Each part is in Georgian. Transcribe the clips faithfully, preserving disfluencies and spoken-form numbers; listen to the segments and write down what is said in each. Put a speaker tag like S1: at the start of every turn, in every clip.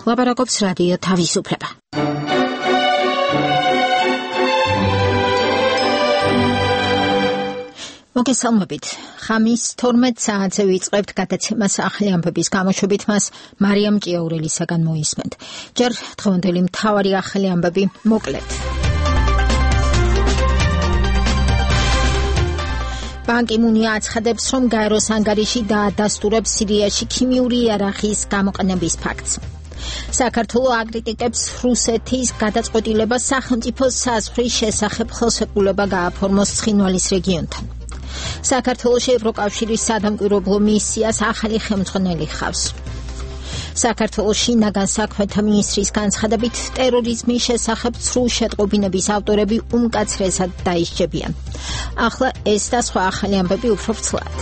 S1: ლაპარაკობს რადიო თავისუფლება. მოგესალმებით. ხამის თორმეტ საათზე ვიწყებთ გადაცემას ახალი ამბების გამოშვებით, მას მარიამ ჭიაურელისაგან მოისმენთ. ჯერ დღევანდელი მთავარი ახალი ამბები მოკლედ. ბან კი მუნი აცხადებს, რომ გაეროს ანგარიში დაადასტურებს სირიაში ქიმიური იარაღის გამოყენების ფაქტს. საქართველოს აკრიტიკებს რუსეთის გადაწყვეტილებას სახელმწიფო საზღვრის შესახებ ხელშეკრულება გააფორმოს ცხინვალის რეგიონთან. საქართველოში ევროკავშირის სადამკვირვებლო მისიას ახალი ხელმძღვანელი ხავს. საქართველოში ნაგან საქმეთა მინისტრის განცხადებით ტერორიზმის შესახებ ცრუ შეტყობინების ავტორები უმკაცრესად დაისჯებიან. ახლა ეს და სხვა ახალი ამბები უფრო ვრცლად.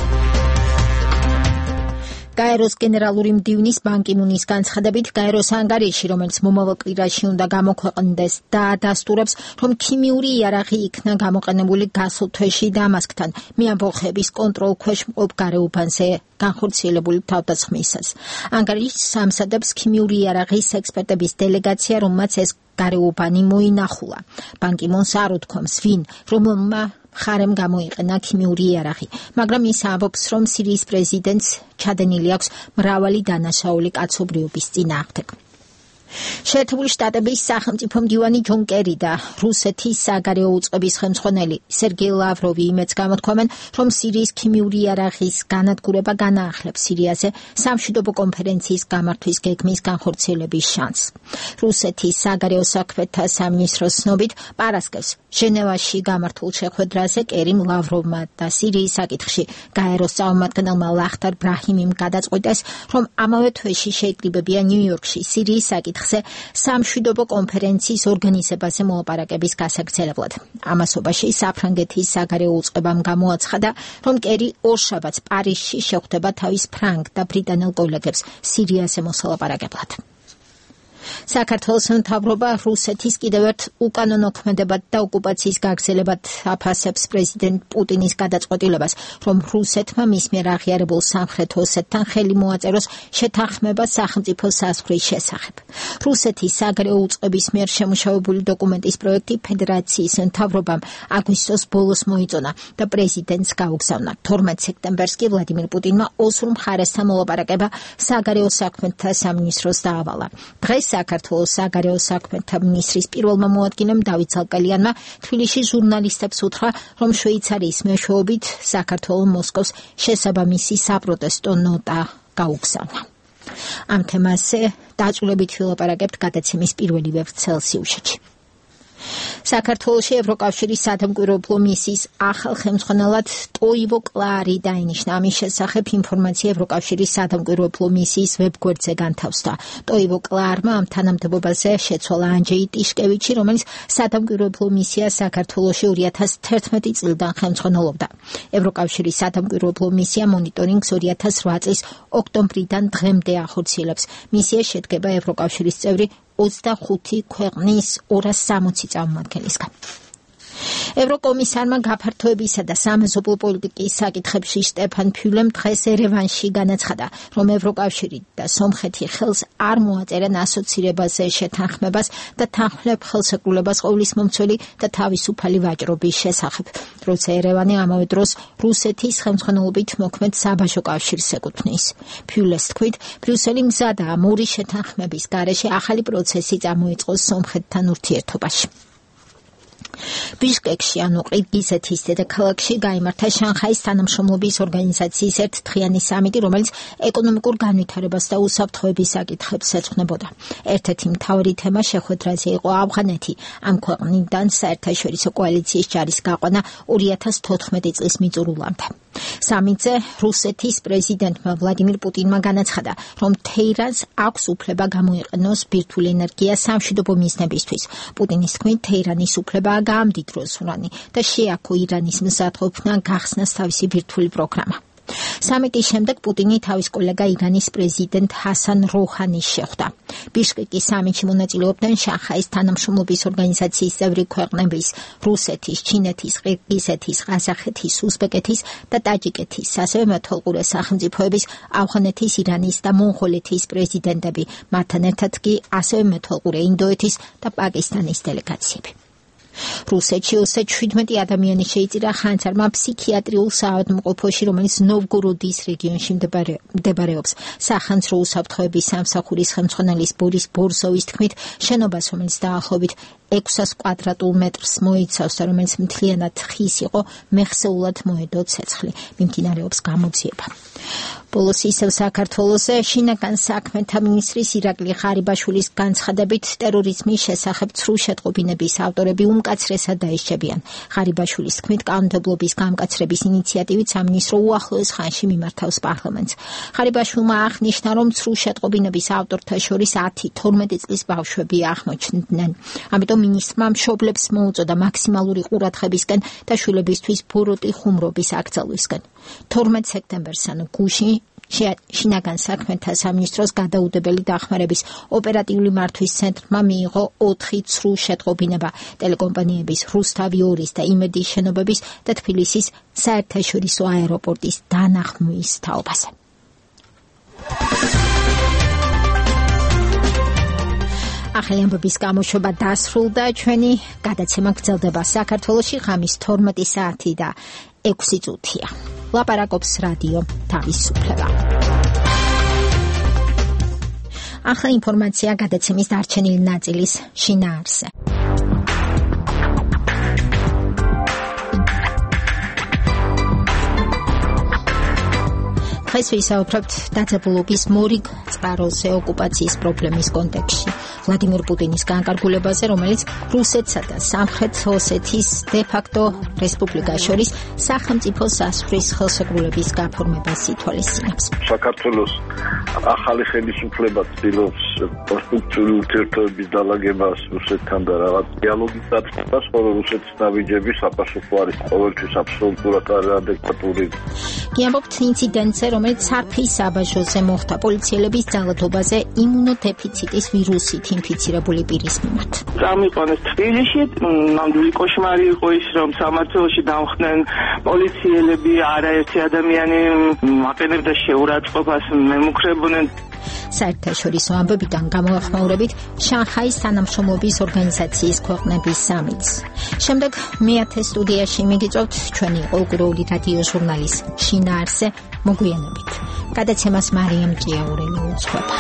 S1: გაეროს გენერალური მდივნის ბან კი მუნის განცხადებით გაეროს ანგარიში, რომელიც მომავალ კვირაში უნდა გამოქვეყნდეს, დაადასტურებს, რომ ქიმიური იარაღი იქნა გამოყენებული გასულ თვეში დამასკთან მეამბოხების კონტროლ ქვეშ მყოფ გარეუბანზე განხორციელებული თავდასხმისას. ანგარიშს ამზადებს ქიმიური იარაღის ექსპერტების დელეგაცია, რომელმაც ეს გარეუბანი მოინახულა. ბან კი მუნს არ უთქვამს, ვინ, რომელმა ხარემ გამოიყენა ქიმიური იარაღი, მაგრამ ის ამბობს, რომ სირიის პრეზიდენტს ჩადენილი აქვს მრავალი დანაშაული კაცობრიობის წინააღმდეგ. შეერთებული შტატების სახელმწიფო მდივანი ჯონ კერი და რუსეთის საგარეო უწყების ხელმძღვანელი სერგეი ლავროვი იმედს გამოთქვამენ, რომ სირიის ქიმიური იარაღის განადგურება განაახლებს სირიაზე სამშვიდობო კონფერენციის გამართვის გეგმის განხორციელების შანსს. რუსეთის საგარეო საქმეთა სამინისტროს ცნობით, პარასკევს ჟენევაში გამართულ შეხვედრაზე კერიმ ლავროვმა და სირიის საკითხში გაეროს წარმომადგენელმა ლახტარ ბრაჰიმიმ გადაწყვიტეს, რომ ამავე თვეში შეიკრიბებიან ნიუ-იორკში სირიის საკითხი სამშვიდობო კონფერენციის ორგანიზებაზე მოლაპარაკების გასაგრძელებლად. ამასობაში საფრანგეთის საგარეო უწყებამ გამოაცხადა, რომ კერი ორშაბათს პარიზში შეხვდება თავის ფრანგ და ბრიტანელ კოლეგებს სირიაზე მოსალაპარაკებლად. საქართველოს მთავრობა რუსეთის კიდევ ერთ უკანონო ქმედებად და ოკუპაციის გაგრძელებად აფასებს პრეზიდენტ პუტინის გადაწყვეტილებას, რომ რუსეთმა მის მიერ აღიარებულ სამხრეთ ოსეთთან ხელი მოაწეროს შეთანხმება სახელმწიფო საზღვრის შესახებ. რუსეთის საგარეო უწყების მიერ შემუშავებული დოკუმენტის პროექტი ფედერაციის მთავრობამ აგვისტოს ბოლოს მოიწონა და პრეზიდენტს გაუგზავნა. თორმეტ სექტემბერს კი ვლადიმირ პუტინმა ოსურ მხარესთან მოლაპარაკება საგარეო საქმეთა სამინისტროს დაავალა. დღეს საქართველოს საგარეო საქმეთა მინისტრის პირველმა მოადგილემ დავით ზალკალიანმა თბილისში ჟურნალისტებს უთხრა, რომ შვეიცარიის მეშვეობით საქართველოს მოსკოვს შესაბამისი საპროტესტო ნოტა გაუგზავნა. ამ თემაზე დაწვრილებით ვილაპარაკებთ გადაცემის პირველივე ვრცელ-სიუჟეტში. საქართველოში ევროკავშირის სადამკვირვებლო მისიის ახალ ხელმძღვანელად ტოივო კლარი დაინიშნა. ამის შესახებ ინფორმაცია ევროკავშირის სადამკვირვებლო მისიის ვებგვერდზე განთავსდა. ტოივო კლარმა ამ თანამდებობაზე შეცვალა ანჯეი ტიშკევიჩი, რომელიც სადამკვირვებლო მისიას საქართველოში ორი ათას თერთმეტი წლიდან ხელმძღვანელობდა. ევროკავშირის სადამკვირვებლო მისია მონიტორინგს ორი ათას რვა წლის ოქტომბრიდან დღემდე ახორციელებს. მისია შედგება ევროკავშირის წევრი ოცდახუთი ქვეყნის ორას სამოცი წარმომადგენლისგან. ევროკომისარმა გაფართოებისა და სამეზობლო პოლიტიკის საკითხებში შტეფან ფიულემ დღეს ერევანში განაცხადა, რომ ევროკავშირი და სომხეთი ხელს არ მოაწერენ ასოცირებაზე შეთანხმებას და თანხმლებ ხელშეკრულებას ყოვლის მომცველი და თავისუფალი ვაჭრობის შესახებ, როცა ერევანი ამავე დროს რუსეთის ხელმძღვანელობით მოქმედ საბაჟო კავშირს ეკუთვნის. ფიულეს თქმით, ბრიუსელი მზადაა მორი შეთანხმების გარეშე ახალი პროცესი წარმოიწყოს სომხეთთან ურთიერთობაში. ბიშკეკში, ანუ ყირგიზეთის დედაქალაქში გაიმართა შანხაის თანამშრომლობის ორგანიზაციის ერთდღიანი სამიტი, რომელიც ეკონომიკურ განვითარებას და უსაფრთხოების საკითხებს ეძღვნებოდა. ერთ-ერთი მთავარი თემა შეხვედრაზე იყო ავღანეთი. ამ ქვეყნიდან საერთაშორისო კოალიციის ჯარის გაყვანა ორი ათას თოთხმეტი წლის მიწურულამდე. სამიტზე რუსეთის პრეზიდენტმა ვლადიმირ პუტინმა განაცხადა, რომ თეირანს აქვს უფლება გამოიყენოს ბირთვული ენერგია სამშვიდობო მიზნებისთვის. პუტინის თქმით, თეირანის უფლებაა გაამდიდროს ურანი და შეაქო ირანის მზადყოფნა გახსნას თავისი ბირთვული პროგრამა. Სამიტის შემდეგ პუტინი თავის კოლეგა ირანის პრეზიდენტ ჰასან როჰანის შეხვდა. ბიშკეკის სამიტში მონაწილეობდნენ შანხაის თანამშრომლობის ორგანიზაციის წევრი ქვეყნების რუსეთის, ჩინეთის, ყირგიზეთის, ყაზახეთის, უზბეკეთის და ტაჯიკეთის, ასევე მეთვალყურე სახელმწიფოების ავღანეთის, ირანის და მონღოლეთის პრეზიდენტები, მათთან ერთად კი ასევე მეთვალყურე ინდოეთის და პაკისტანის დელეგაციები. რუსეთში ოცდაშვიდ შვიდმეტი ადამიანი შეიწირა ხანძარმა ფსიქიატრიულ საავადმყოფოში, რომელიც ნოვგოროდის რეგიონში მდებარეობს. სახანძრო უსაფრთხოების სამსახურის ხელმძღვანელის ბორის ბორზოვის თქმით, შენობას, რომელიც დაახლოებით ექვსას კვადრატულ მეტრს მოიცავს და რომელიც მთლიანად ხის იყო, მეხსეულად მოედო ცეცხლი. მიმდინარეობს გამოძიება. ბოლოს ისევ საქართველოზე შინაგან საქმეთა მინისტრის ირაკლი ღარიბაშვილის განცხადებით ტერორიზმის შესახებ ცრუ შეტყობინების ავტორები უმკაცრესად დაიშჩებიან. ღარიბაშვილის თქმით, კანონმდებლობის გამკაცრების ინიციატივით სამინისტრო უახლოეს ხანში მიმართავს პარლამენტს. ღარიბაშვილმა აღნიშნა, რომ ცრუ შეტყობინების ავტორთა შორის ათი თორმეტი წლის ბავშვები აღმოჩნდნენ. ამიტომ მინისტრმა მშობლებს მოუწოდა მაქსიმალური ყურადღებისკენ და შვილებისთვის ბოროტი ხუმრობის აკრძალვისკენ. თორმეტ სექტემბერს ანუ გუშინ შინაგან საქმეთა სამინისტროს გადაუდებელი დახმარების ოპერატიული მართვის ცენტრმა მიიღო ოთხი ცრუ შეტყობინება ტელეკომპანიების რუსთავი ორის და იმედის შენობების და თბილისის საერთაშორისო აეროპორტის დანახმვის თაობაზე. ახალი ამბების გამოშვება დასრულდა. ჩვენი გადაცემა გრძელდება საქართველოში ღამის თორმეტი საათი და ექვსი წუთია. ლაპარაკობს რადიო თავისუფლება. ახლა ინფორმაცია გადაცემის დარჩენილი ნაწილის შინაარსზე. დღეს ვისაუბრებთ დაძაბულობის მორიგ წყაროზე ოკუპაციის პრობლემის კონტექსტში. ვლადიმირ პუტინის განკარგულებაზე, რომელიც რუსეთსა და სამხრეთ ოსეთის დე-ფაქტო რესპუბლიკას შორის სახელმწიფო საზღვრის ხელშეკრულების გაფორმებას ითვალისწინებს.
S2: საქართველოს ახალი ხელისუფლება ცდილობს კონსტრუქციული ურთიერთობების დალაგებას რუსეთთან და რაღაც დიალოგის დაწყებას, ხოლო რუსეთის ნაბიჯები საპასუხო არის ყოველთვის აბსოლუტურად არადეკვატური.
S1: გიამბობთ ინციდენტზე, რომელიც სარფის საბაჟოზე მოხდა პოლიციელების ძალადობაზე იმუნოდეფიციტის ვირუსით ინფიცირებული პირის მიმართ.
S3: წამიყვანეს თბილისში, ნამდვილი კოშმარი იყო ის, რომ სამართლოში დამხდნენ პოლიციელები, არაერთი ადამიანი აყენებდა შეურაცხყოფას, მემუქრებოდნენ.
S1: საერთაშორისო ამბებიდან გამოახმაურებით შანხაის თანამშრომლობის ორგანიზაციის ქვეყნების სამიტს. შემდეგ მეათე სტუდიაში მიგიწევთ ჩვენი ყოველკვირეული რადიო ჟურნალის შინაარსზე მოგვიანებით. გადაცემას მარიამ ჭიაურელი უძღვება.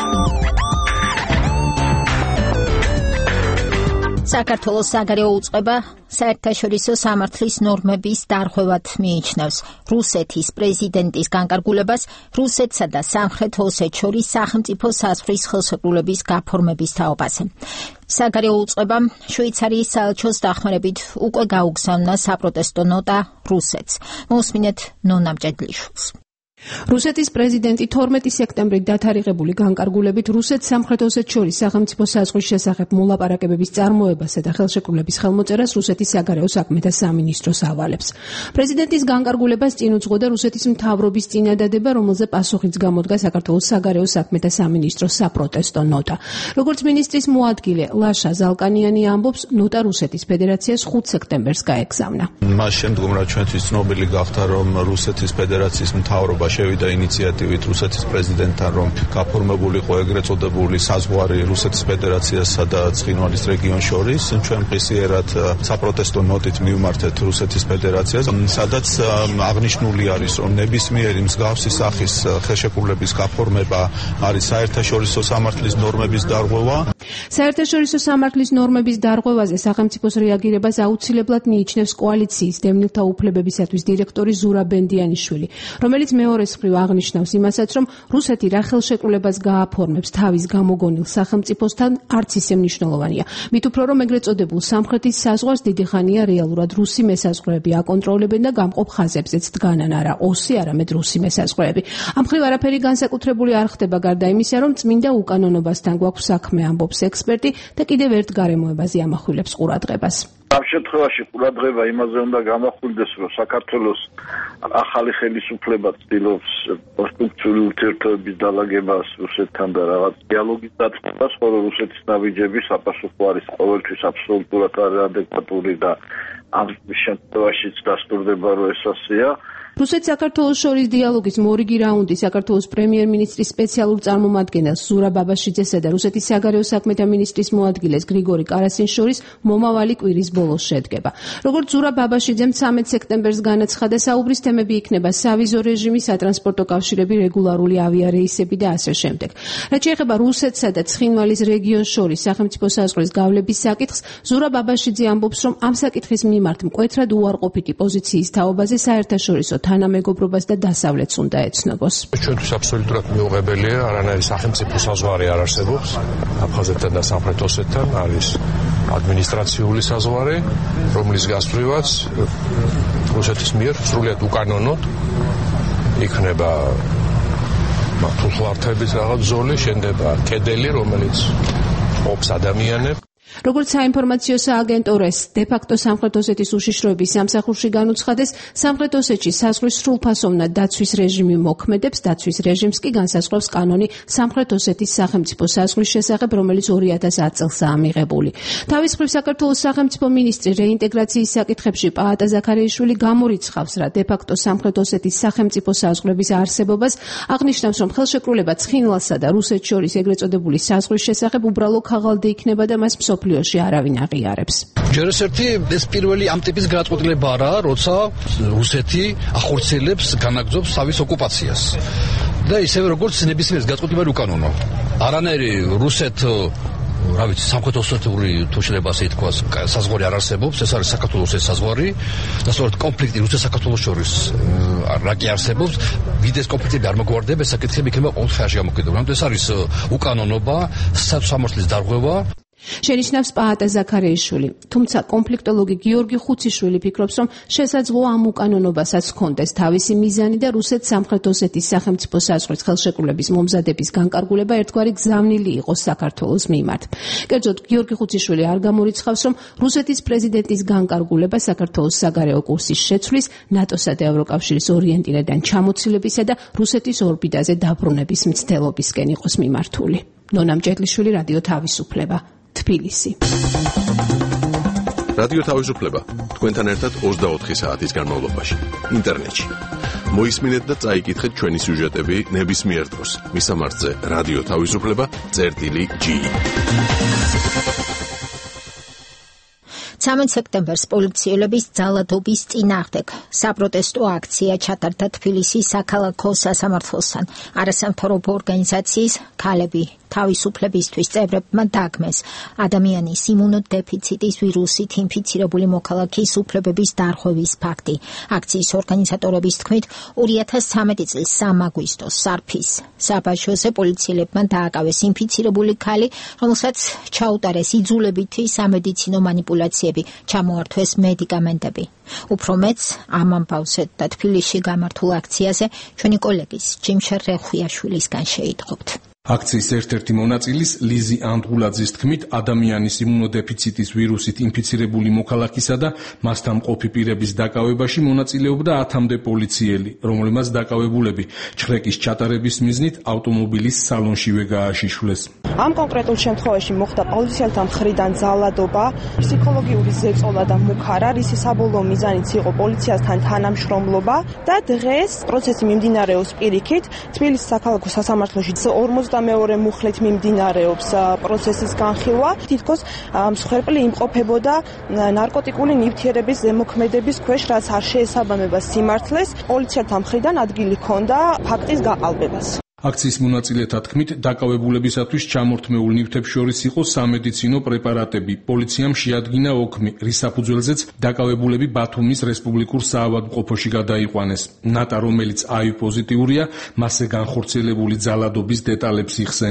S1: საქართველოს საგარეო უწყება საერთაშორისო სამართლის ნორმების დარღვევად მიიჩნევს რუსეთის პრეზიდენტის განკარგულებას რუსეთსა და სამხრეთ ოსეთს შორის სახელმწიფო საზღვრის ხელშეკრულების გაფორმების თაობაზე. საგარეო უწყებამ შვეიცარიის საელჩოს დახმარებით უკვე გაუგზავნა საპროტესტო ნოტა რუსეთს. მოусმინეთ ნონა მჭედლიშვილს.
S4: რუსეთის პრეზიდენტი თორმეტი სექტემბრით დათარიღებული განკარგულებით რუსეთს სამხრეთ ოსეთს შორის სახელმწიფო საზღვრის შესახებ მოლაპარაკებების წარმოებასა და ხელშეკრულების ხელმოწერას რუსეთის საგარეო საქმეთა სამინისტროს ავალებს. პრეზიდენტის განკარგულებას წინ უძღვოდა რუსეთის მთავრობის წინადადება, რომელზე პასუხიც გამოდგა საქართველოს საგარეო საქმეთა სამინისტროს საპროტესტო ნოტა. როგორც მინისტრის მოადგილე ლაშა ზალკანიანი ამბობს, ნოტა რუსეთის ფედერაციას ხუთ სექტემბერს გაეგზავნა.
S5: მას შემდგომ რა ჩვენთვის ცნობილი გახდა, რომ რუსეთის ფედერაციის მთავრობა შევიდა ინიციატივით რუსეთის პრეზიდენტთან, რომ გაფორმებულიყო ეგრეთ წოდებული საზღვარი რუსეთის ფედერაციასა და ცხინვალის რეგიონს შორის. ჩვენ ღირსიერად საპროტესტო ნოტით მივმართეთ რუსეთის ფედერაციას, სადაც აღნიშნული არის, რომ ნებისმიერი მსგავსი სახის ხელშეკრულების გაფორმება არის საერთაშორისო სამართლის ნორმების დარღვევა.
S4: საერთაშორისო სამართლის ნორმების დარღვევაზე სახელმწიფოს რეაგირებას აუცილებლად მიიჩნევს კოალიციის დევნილთა უფლებებისათვის დირექტორი ზურაბ ბენდიანიშვილი, რომელიც მეორე მხრივ აღნიშნავს იმასაც, რომ რუსეთი რა ხელშეკრულებას გააფორმებს თავის გამოგონილ სახელმწიფოსთან, არც ისე მნიშვნელოვანია. მით უფრო რომ ეგრეთ წოდებულ სამხრეთის საზღვარს დიდი ხანია რეალურად რუსი მესაზღვრეები აკონტროლებენ და გამყოფ ხაზებზეც დგანან არა ოსი, არამედ რუსი მესაზღვრეები. ამ მხრივ არაფერი განსაკუთრებული არ ხდება გარდა იმისა, რომ წმინდა უკანონობასთან გვაქვს საქმე, ამბობს ექსპერტი და კიდევ ერთ გარემოებაზე ამახვილებს ყურადღებას.
S2: ამ შემთხვევაში ყურადღება იმაზე უნდა გამახვილდეს, რომ საქართველოს ახალი ხელისუფლება ცდილობს კონსტრუქციული ურთიერთობების დალაგებას რუსეთთან და რაღაც დიალოგის დაწყებას, ხოლო რუსეთის ნაბიჯები საპასუხო არის ყოველთვის აბსოლუტურად არადეკვატური და ამ შემთხვევაშიც დასტურდება, რომ ეს ასეა.
S4: რუსეთ-საქართველოს შორის დიალოგის მორიგი რაუნდი საქართველოს პრემიერ-მინისტრის სპეციალურ წარმომადგენელს ზურაბ აბაშიძესა და რუსეთის საგარეო საქმეთა მინისტრის მოადგილეს გრიგორი კარასინს შორის მომავალი კვირის ბოლოს შედგება. როგორც ზურაბ აბაშიძემ ცამეტ სექტემბერს განაცხადა, საუბრის თემები იქნება სავიზო რეჟიმი, სატრანსპორტო კავშირები, რეგულარული ავიარეისები და ასე შემდეგ. რაც შეეხება რუსეთსა და ცხინვალის რეგიონს შორის სახელმწიფო საზღვრის გავლების საკითხს, ზურაბ აბაშიძე ამბობს, რომ ამ საკითხის მიმართ მკვეთრად უარყოფითი პოზიციის თაობაზე საერთაშორისო თანამეგობრობას და დასავლეთს უნდა ეცნობოს.
S6: ჩვენთვის აბსოლუტურად მიუღებელია, არანაირი სახელმწიფო საზღვარი არ არსებობს აფხაზეთთან და სამხრეთ ოსეთთან, არის ადმინისტრაციული საზღვარი, რომლის გასწვრივაც რუსეთის მიერ სრულიად უკანონოდ იქნება მართლმსაჯულების რაღაც ზოლი, შენდება კედელი, რომელიც ყოფს ადამიანებს.
S4: როგორც საინფორმაციო სააგენტოს დე-ფაქტო სამხრეთ ოსეთის უშიშროების სამსახურში განუცხადეს, სამხრეთ ossetში საზღვრის სრულფასოვნად დაცვის რეჟიმი მოქმედებს, დაცვის რეჟიმს კი განსაზღვრავს კანონი სამხრეთ ოსეთის სახელმწიფო საზღვრის შესახებ, რომელიც ორი ათას ათ წელსაა მიღებული. თავის მხრივ საქართველოს სახელმწიფო მინისტრი რეინტეგრაციის საკითხებში პაატა ზაქარიაშვილი გამორიცხავს რა დე-ფაქტო სამხრეთ osეთის სახელმწიფო საზღვრების არსებობას, აღნიშნავს, რომ ხელშეკრულება ცხინვალსა და რუსეთს შორის ეგრეთ წოდებული საზღვრის შესახებ უბრალო ქაღალდი იქნება და მას მსოფლიოში არავინ აღიარებს.
S7: ჯერ ერთი ეს პირველი ამ ტიპის გადაწყვეტილება არა, როცა რუსეთი ახორციელებს, განაგრძობს თავის ოკუპაციას. და ისევე როგორც ნებისმიერ გადაწყვეტილება უკანონო. არანაირი რუსეთ რა ვიცი, სამხრეთ ოსეთური თუ შეიძლება ასე ითქვას, საზღვარი არ არსებობს, ეს არის საქართველოს ეს საზღვარი და სწორედ კონფლიქტი რუსეთს საქართველოს შორის რა კი არსებობს, ვიდეს კონფლიქტები არ მოგვარდება, ეს საკითხები იქნება ყოველ ხანში გამოკიდებული. ამიტომ ეს არის უკანონობა, სამართლის დარღვევა.
S4: შენიშნავს პაატა ზაქარიაშვილი. თუმცა კონფლიქტოლოგი გიორგი ხუციშვილი ფიქრობს, რომ შესაძლოა ამ უკანონობასაც ჰქონდეს თავისი მიზანი და რუსეთ სამხრეთ ოსეთის სახელმწიფო საზღვრის ხელშეკრულების მომზადების განკარგულება ერთგვარი გზავნილი იყოს საქართველოს მიმართ. კერძოდ, გიორგი ხუციშვილი არ გამორიცხავს, რომ რუსეთის პრეზიდენტის განკარგულება საქართველოს საგარეო კურსის შეცვლის, ნატოსა და ევროკავშირის ორიენტირებიდან ჩამოცილებისა და რუსეთის ორბიტაზე დაბრუნების მცდელობისკენ იყოს მიმართული. ნონა მჭედლიშვილი, რადიო თავისუფლება. თბილისი.
S8: რადიო თავისუფლება თქვენთან ერთად ოცდაოთხი საათის განმავლობაში ინტერნეტში. მოისმინეთ და წაიკითხეთ ჩვენი სიუჟეტები ნებისმიერ დროს. მისამართზე რადიო თავისუფლება წერტილი ჯი.
S1: ცამეტ სექტემბერს პოლიციელების ძალადობის წინააღმდეგ საპროტესტო აქცია ჩატარდა თბილისის საქალაქო სასამართლოსთან. არასამთავრობო ორგანიზაციის ქალები თავისუფლებისთვის წევრებმა დაგმეს ადამიანის იმუნოდეფიციტის ვირუსით ინფიცირებული მოქალაქის უფლებების დარღვევის ფაქტი. აქციის ორგანიზატორების თქმით, ორი ათას ცამეტი წლის სამი აგვისტოს სარფის საბაჟოზე პოლიციელებმა დააკავეს ინფიცირებული ქალი, რომელსაც ჩაუტარეს იძულებითი სამედიცინო манипуляციები, ჩამოართვეს მედიკამენტები. უფრო მეც ამ ამბავზე და თბილისში გამართულ აქციაზე ჩვენი კოლეგის ჯიმშერ რეხვიაშვილისგან შეიტყობთ.
S9: აქციის ერთ-ერთი მონაწილის ლიზი ანდღულაძის თქმით, ადამიანის იმუნოდეფიციტის ვირუსით ინფიცირებული მოქალაქისა და მასთან მყოფი პირების დაკავებაში მონაწილეობდა ათამდე პოლიციელი, რომელმაც დაკავებულები ჩხრეკის ჩატარების მიზნით ავტომობილის სალონშივე გააშიშვლეს.
S10: ამ კონკრეტულ შემთხვევაში მოხდა პოლიციელთა მხრიდან ძალადობა, ფსიქოლოგიური ზეწოლა და მუქარა, რისი საბოლოო მიზანიც იყო პოლიციასთან თანამშრომლობა და დღეს პროცესი მიმდინარეობს პირიქით. თბილისის საქალაქო სასამართლოში ორმოცდამეორე მუხლით მიმდინარეობს პროცესის განხილვა. თითქოს მსხვერპლი იმყოფებოდა ნარკოტიკული ნივთიერების ზემოქმედების ქვეშ, რაც არ შეესაბამება სიმართლეს. პოლიციელთა მხრიდან ადგილი ჰქონდა ფაქტის გაყალბებას.
S9: აქციის მონაწილეთა თქმით, დაკავებულებისათვის ჩამორთმეულ ნივთებს შორის იყო სამედიცინო პრეპარატები. პოლიციამ შეადგინა ოქმი, რის საფუძველზეც დაკავებულები ბათუმის რესპუბლიკურ საავადმყოფოში გადაიყვანეს. ნატა, რომელიც აივ პოზიტიურია, მასზე განხორციელებული ძალადობის დეტალებს იხსენებს.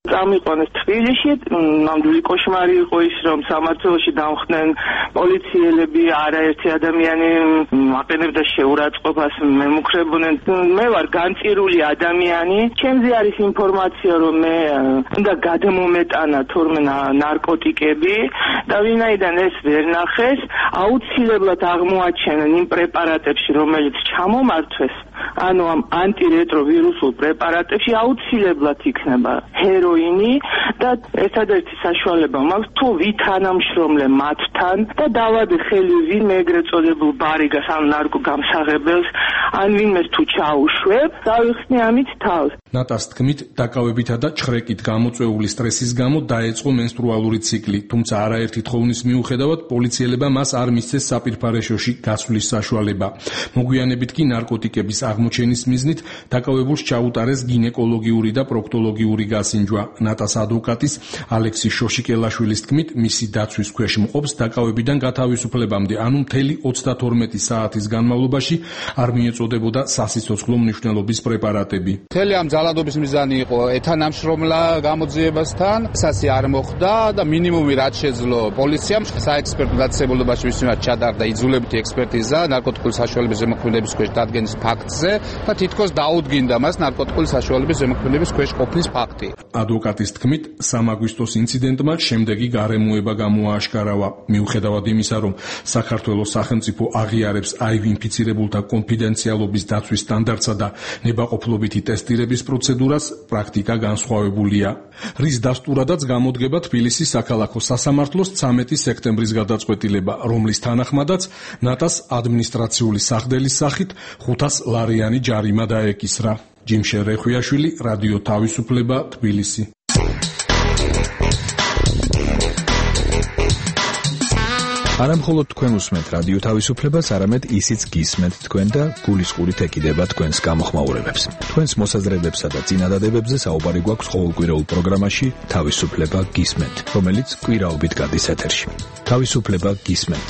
S3: წამიყვანეს თბილისში, ნამდვილი კოშმარი იყო ის, რომ სამმართველოში დამხდნენ პოლიციელები, არაერთი ადამიანი აყენებდა შეურაცხყოფას, მემუქრებოდნენ. მე ვარ განწირული ადამიანი, ჩემზე არის ინფორმაცია, რომ მე უნდა გადმომეტანა თორმე ნარკოტიკები და ვინაიდან ეს ვერ ნახეს, აუცილებლად აღმოაჩენენ იმ პრეპარატებში, რომელიც ჩამომართვეს, ანუ ამ ანტირეტროვირუსულ პრეპარატებში აუცილებლად იქნება ჰეროინი და ერთადერთი საშუალება მაქვს თუ ვითანამშრომლე მათთან და დავადე ხელი ვინმე ეგრეთ წოდებულ ბარიგას ან ნარკოგამსაღებელს ან ვინმეს თუ ჩაუშვებ, დავიხსნი ამით თავს.
S9: ნატას თქმით, დაკავებითა და ჩხრეკით გამოწვეული სტრესის გამო დაეწყო მენსტრუალური ციკლი, თუმცა არაერთი თხოვნის მიუხედავად პოლიციელებმა მას არ მისცეს საპირფარეშოში გასვლის საშუალება. მოგვიანებით კი ნარკოტიკების აღმოჩენის მიზნით დაკავებულს ჩაუტარეს გინეკოლოგიური და პროქტოლოგიური გასინჯვა. ნატას ადვოკატის ალექსი შოშიკელაშვილის თქმით, მისი დაცვის ქვეშ მყოფს დაკავებიდან გათავისუფლებამდე, ანუ მთელი ოცდათორმეტი საათის განმავლობაში არ მიეწოდებოდა სასიცოცხლო მნიშვნელობის პრეპარატები.
S7: მთელი ამ ძალადობის მიზანი იყო ეთანამშრომლა გამოძიებასთან, სასი არ მოხდა და მინიმუმი რაც შეძლო პოლიციამ საექსპერტო დაწესებულებაში მისვლა ჩატარდა იძულებითი ექსპერტიზა ნარკოტიკული საშუალების ზემოქმედების ქვეშ დადგენის ფაქტზე და თითქოს დაუდგინდა მას ნარკოტიკული საშუალების ზემოქმედების ქვეშ ყოფნის ფაქტი.
S9: ადვოკატის თქმით, სამ აგვისტოს ინციდენტმა შემდეგი გარემოება გამოააშკარავა. მიუხედავად იმისა, რომ საქართველოს სახელმწიფო აღიარებს აი ვი ინფიცირებულთა კონფიდენციალობის დაცვის სტანდარტსა და ნებაყოფლობითი ტესტირების პროცედურას, პრაქტიკა განსხვავებულია. რის დასტურადაც გამოდგება თბილისის საქალაქო სასამართლოს ცამეტი სექტემბრის გადაწყვეტილება, რომლის თანახმადაც ნატას ადმინისტრაციული სახდელის სახით ხუთას ლარიანი ჯარიმა დაეკისრა. ჯიმშე რეხვიაშვილი, რადიო თავისუფლება, თბილისი.
S11: არა მხოლოდ თქვენ უსმენთ რადიო თავისუფლებას, არამედ ისიც გისმენთ თქვენ და გულისყურით ეკიდება თქვენს გამოხმაურებებს. თქვენს მოსაზრებებსა და წინადადებებზე საუბარი გვაქვს ყოველკვირეულ პროგრამაში თავისუფლება გისმენთ, რომელიც კვირაობით გადის ეთერში. თავისუფლება გისმენთ.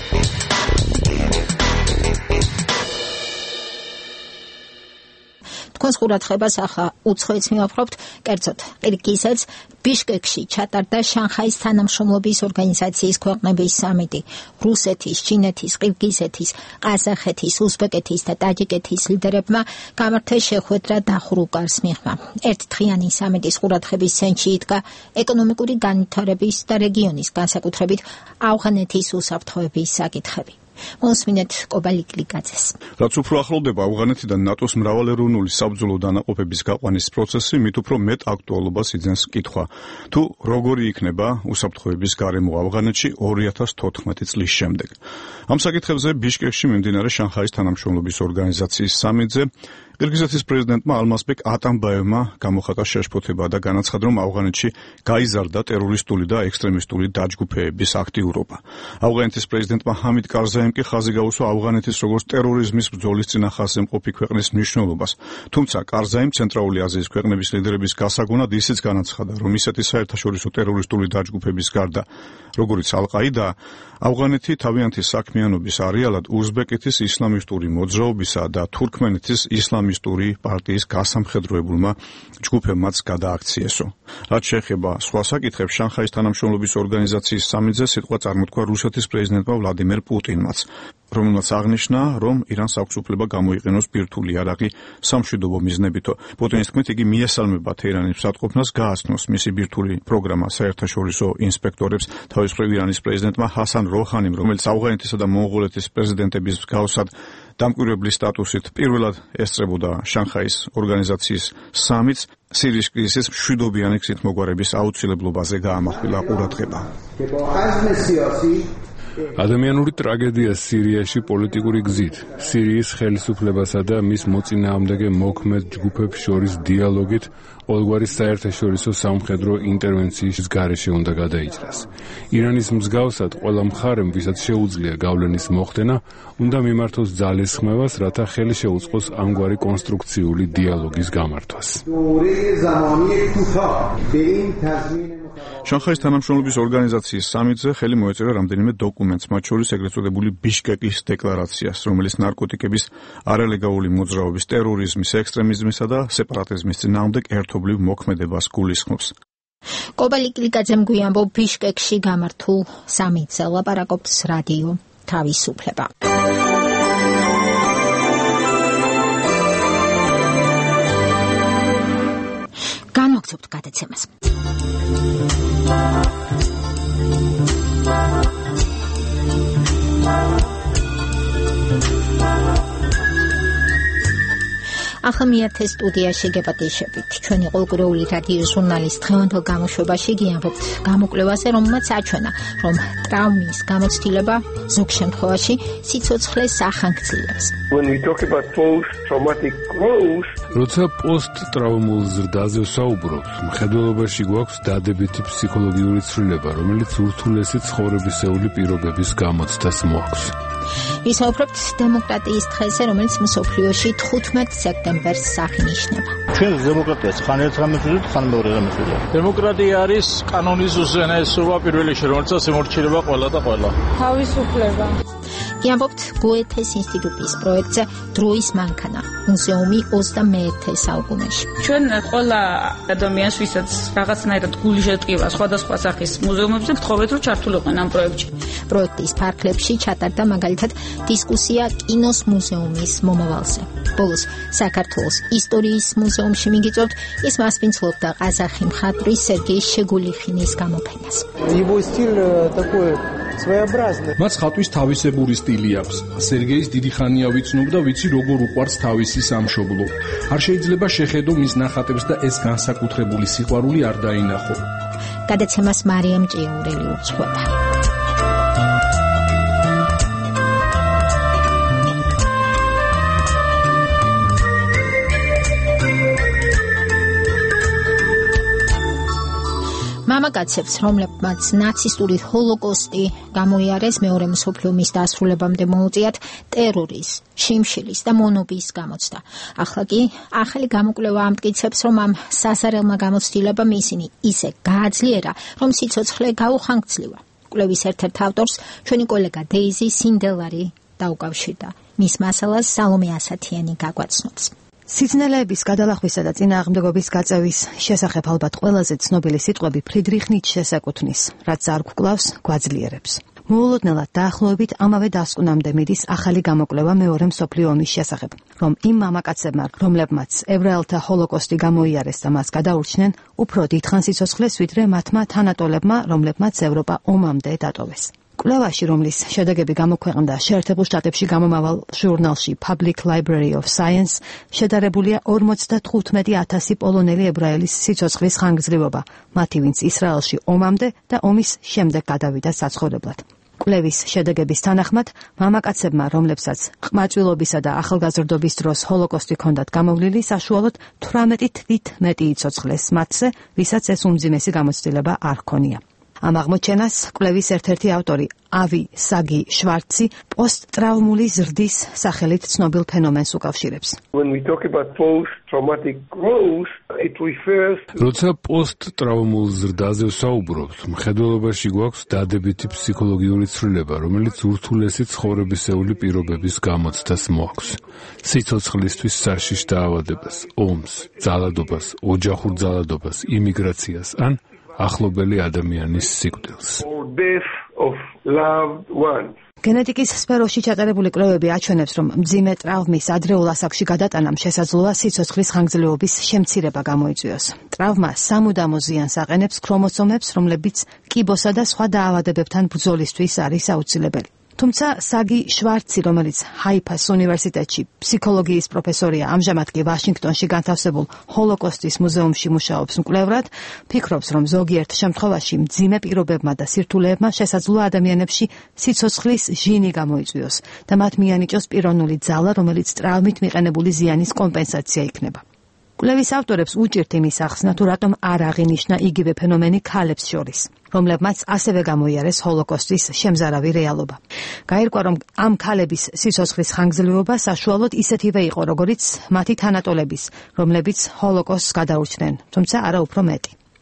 S1: თქვენს ყურადღებას ახლა უცხოეთს მივაპყრობთ, კერძოდ ყირგიზეთს. ბიშკეკში ჩატარდა შანხაის თანამშრომლობის ორგანიზაციის ქვეყნების სამიტი. რუსეთის, ჩინეთის, ყირგიზეთის, ყაზახეთის, უზბეკეთის და ტაჯიკეთის ლიდერებმა გამართეს შეხვედრა დახურუკარს მიღმა. ერთდღიანი სამიტის ყურადღების ცენტრში იდგა ეკონომიკური განვითარების და რეგიონის, განსაკუთრებით ავღანეთის უსაფრთხოების საკითხები. მოსმინეთ კობალიკლიკაძეს.
S12: რაც უფრო ახლოვდება ავღანეთიდან ნატოს მრავალეროვნული საბრძოლო დანაყოფების გაყვანის პროცესი, მით უფრო მეტ აქტუალობას იძენს კითხვა, თუ როგორი იქნება უსაფრთხოების გარემო ავღანეთში ორი ათას თოთხმეტი წლის შემდეგ. ამ საკითხებზე ბიშკეკში მიმდინარე შანხაის თანამშრომლობის ორგანიზაციის სამიტზე ყირგიზეთის პრეზიდენტმა ალმაზბეკ ატამბაევმა გამოხატა შეშფოთება და განაცხადა, რომ ავღანეთში გაიზარდა ტერორისტული და ექსტრემისტული დაჯგუფების აქტიურობა. ავღანეთის პრეზიდენტმა ჰამიდ კარზაიმ კი ხაზი გაუსვა ავღანეთის როგორც ტერორიზმის ბრძოლის წინახაზე მყოფი ქვეყნის მნიშვნელობას. თუმცა კარზაიმ ცენტრალური აზიის ქვეყნების ლიდერების გასაგონად ისიც განაცხადა, რომ ისეთი საერთაშორისო ტერორისტული დაჯგუფების გარდა, როგორიც ალ-ყაიდა, ავღანეთი თავიანთი საქმიანობის არეალად უზბეკეთის ისლამისტური მოძრაობისა და თურქმენეთის ისლამისტური პარტიის გასამხედროებულმა ჯგუფებმაც გადააქციესო. რაც შეეხება სხვა საკითხებს, შანხაის თანამშრომლობის ორგანიზაციის სამიტზე სიტყვა წარმოთქვა რუსეთის პრეზიდენტმა ვლადიმერ პუტინმაც, რომელმაც აღნიშნა, რომ ირანს აქვს უფლება გამოიყენოს ბირთვული იარაღი სამშვიდობო მიზნებითო. პუტინის თქმით, იგი მიესალმება თეირანის მსატყოფნას გააცნოს მისი ბირთვული პროგრამა საერთაშორისო ინსპექტორებს. თავის მხრივ ირანის პრეზიდენტმა ჰასან როჰანიმ, რომელიც ავღანეთისა და მონღოლეთის პრეზიდენტების მსგავსად დამკვირვებლის სტატუსით პირველად ესწრებოდა შანხაის ორგანიზაციის სამიტს, სირიის კრიზისის მშვიდობიანი გზით მოგვარების აუცილებლობაზე გაამახვილა ყურადღება.
S13: ადამიანური ტრაგედია სირიაში პოლიტიკური გზით, სირიის ხელისუფლებასა და მის მოწინააღმდეგე მოქმედ ჯგუფებს შორის დიალოგით ყოველგვარი საერთაშორისო სამხედრო ინტერვენციის გარეშე უნდა გადაიჭრას. ირანის მსგავსად ყველა მხარემ, ვისაც შეუძლია გავლენის მოხდენა, უნდა მიმართოს ძალისხმევას, რათა ხელი შეუწყოს ამგვარი კონსტრუქციული დიალოგის გამართვას.
S12: შანხაის თანამშრომლობის ორგანიზაციის სამიტზე ხელი მოეწერა რამდენიმე დოკუმენტს, მათ შორის ეგრეთ წოდებული ბიშკეკის დეკლარაციას, რომელიც ნარკოტიკების არალეგალური მოძრაობის, ტერორიზმის, ექსტრემიზმისა და სეპარატიზმის წინააღმდეგ ერთობლივ მოქმედებას გულისხმობს.
S1: კობალი კილიკაძემ გვიამბო ბიშკეკში გამართულ სამიტზე ლაპარაკობს რადიო თავისუფლება. განვაგრძობთ გადაცემას. ახლა მიერთე სტუდიაში გეპატიჟებით. ჩვენი ყოველკვირეული რადიო ჟურნალის დღევანდელ გამოშვებაში გიამბობთ გამოკვლევაზე, რომელმაც აჩვენა, რომ ტრავმის გამოცდილება ზოგ შემთხვევაში სიცოცხლეს ახანგრძლივებს.
S14: When we talk about post-traumatic growth,
S13: როცა პოსტ-ტრავმულ ზრდაზე ვსაუბრობთ, მხედველობაში გვაქვს დადებითი ფსიქოლოგიური ცვლილება, რომელიც ურთულესი ცხოვრებისეული პირობების გამოცდას მოაქვს. ვისაუბრებთ დემოკრატიის დღეზე, რომელიც მსოფლიოში თხუთმეტ სექტემბერს აღინიშნება.
S15: ჩვენ დემოკრატიას ხან ერთ რამეს ვუძლებთ, ხან მეორე რამეს ვუძლებთ. დემოკრატია არის კანონის უზენაესობა პირველი შე, რომელსაც ემორჩილება ყველა და ყველა.
S1: თავისუფლება. გიამბობთ გოეთეს ინსტიტუტის პროექტზე დროის მანქანა, მუზეუმი ოცდამეერთე საუკუნეში.
S16: ჩვენ ყველა ადამიანს, ვისაც რაღაცნაირად გული შეტყივა სხვადასხვა სახის მუზეუმებზე, გთხოვეთ, რომ ჩართულიყო ამ პროექტში.
S1: პროექტის ფარგლებში ჩატარდა მაგალითად დისკუსია კინოს მუზეუმის მომავალზე. ბოლოს საქართველოს ისტორიის მუზეუმში მიგიწევთ, ის მასპინძლობდა ყაზახი მხატვრის სერგეი შეგულიხინის გამოფენას.
S15: Его стиль такой своеобразный.
S9: მას ხატვის თავისებური სტილი აქვს. სერგეის დიდი ხანია ვიცნობ და ვიცი როგორ უყვარს თავისი სამშობლო. არ შეიძლება შეხედო მის ნახატებს და ეს განსაკუთრებული სიყვარული არ დაინახო.
S1: გადაცემას მარიამ ჭიაურელი უძღვება. მამაკაცებს, რომლებმაც ნაცისტური ჰოლოკოსტი გამოიარეს, მეორე მსოფლიო ომის დასრულებამდე მოუწიათ ტერორის, შიმშილის და მონობის გამოცდა. ახლა კი ახალი გამოკვლევა ამტკიცებს, რომ ამ სასარელმა გამოცდილებამ ისინი ისე გააძლიერა, რომ სიცოცხლე გაუხანგრძლივა. კვლევის ერთ-ერთ ავტორს ჩვენი კოლეგა დეიზი სინდელარი დაუკავშირდა. მის მასალას სალომე ასათიანი გაგვაცნობს.
S17: სიძნელეების გადალახვისა და წინააღმდეგობის გაწევის შესახებ ალბათ ყველაზე ცნობილი სიტყვები ფრიდრიხ ნიცშეს ეკუთვნის, რაც არ გვკლავს, გვაძლიერებს. მოულოდნელად დაახლოებით ამავე დასკვნამდე მიდის ახალი გამოკვლევა მეორე მსოფლიო ომის შესახებ, რომ იმ მამაკაცებმა, რომლებმაც ებრაელთა ჰოლოკოსტი გამოიარეს და მას გადაურჩნენ, უფრო დიდხან სიცოცხლეს, ვიდრე მათმა თანატოლებმა, რომლებმაც ევროპა ომამდე დატოვეს. კვლევაში, რომლის შედეგები გამოქვეყნდა შეერთებულ შტატებში გამომავალ ჟურნალში Public Library of Science, შედარებულია ორმოცდათხუთმეტი ათასი პოლონელი ებრაელის სიცოცხლის ხანგრძლივობა, მათი ვინც ისრაელში ომამდე და ომის შემდეგ გადავიდა საცხოვრებლად. კვლევის შედეგების თანახმად, მამაკაცებმა, რომლებსაც ყმაწვილობისა და ახალგაზრდობის დროს ჰოლოკოსტი ჰქონდათ გამოვლილი, საშუალოდ თვრამეტი თვით მეტი იცოცხლეს მათზე, ვისაც ეს უმძიმესი გამოცდილება არ ჰქონია. ამ აღმოჩენას კვლევის ერთ-ერთი ავტორი ავი საგი შვარცი პოსტ-ტრავმული ზრდის სახელით ცნობილ ფენომენს უკავშირებს.
S14: When we talk about post-traumatic growth, it refers
S13: როცა პოსტ-ტრავმულ ზრდაზე ვსაუბრობთ, მხედველობაში გვაქვს დადებითი ფსიქოლოგიური ცვლილება, რომელიც ურთულესი ცხოვრებისეული პირობების გამოცდას მოაქვს. სიცოცხლისთვის საშიშ დაავადებას, ომს, ძალადობას, ოჯახურ ძალადობას, იმიგრაციას ან ახლობელი ადამიანის სიკვდილს.
S17: გენეტიკის სფეროში ჩატარებული კვლევები აჩვენებს, რომ მძიმე ტრავმის ადრეულ ასაკში გადატანამ შესაძლოა სიცოცხლის ხანგრძლივობის შემცირება გამოიწვიოს. ტრავმა სამუდამო ზიანს აყენებს ქრომოსომებს, რომლებიც კიბოსა და სხვა დაავადებებთან ბრძოლისთვის არის აუცილებელი. თუმცა საგი შვარცი, რომელიც ჰაიფას უნივერსიტეტში ფსიქოლოგიის პროფესორია, ამჟამად კი ვაშინგტონში განთავსებულ ჰოლოკოსტის მუზეუმში მუშაობს მკვლევრად, ფიქრობს, რომ ზოგიერთ შემთხვევაში მძიმე პირობებმა და სირთულეებმა შესაძლოა ადამიანებში სიცოცხლის ჟინი გამოიწვიოს და მათ მიანიჭოს პიროვნული ძალა, რომელიც ტრავმით მიყენებული ზიანის კომპენსაცია იქნება. კვლევის ავტორებს უჭირთ იმის ახსნა, თუ რატომ არ აღინიშნა იგივე ფენომენი ქალებს შორის, რომლებმაც ასევე გამოიარეს ჰოლოკოსტის შემზარავი რეალობა. გაირკვა, რომ ამ ქალების სიცოცხლის ხანგრძლივობა საშუალოდ ისეთივე იყო, როგორიც მათი თანატოლების, რომლებიც ჰოლოკოსტს გადაურჩნენ, თუმცა არა უფრო მეტი.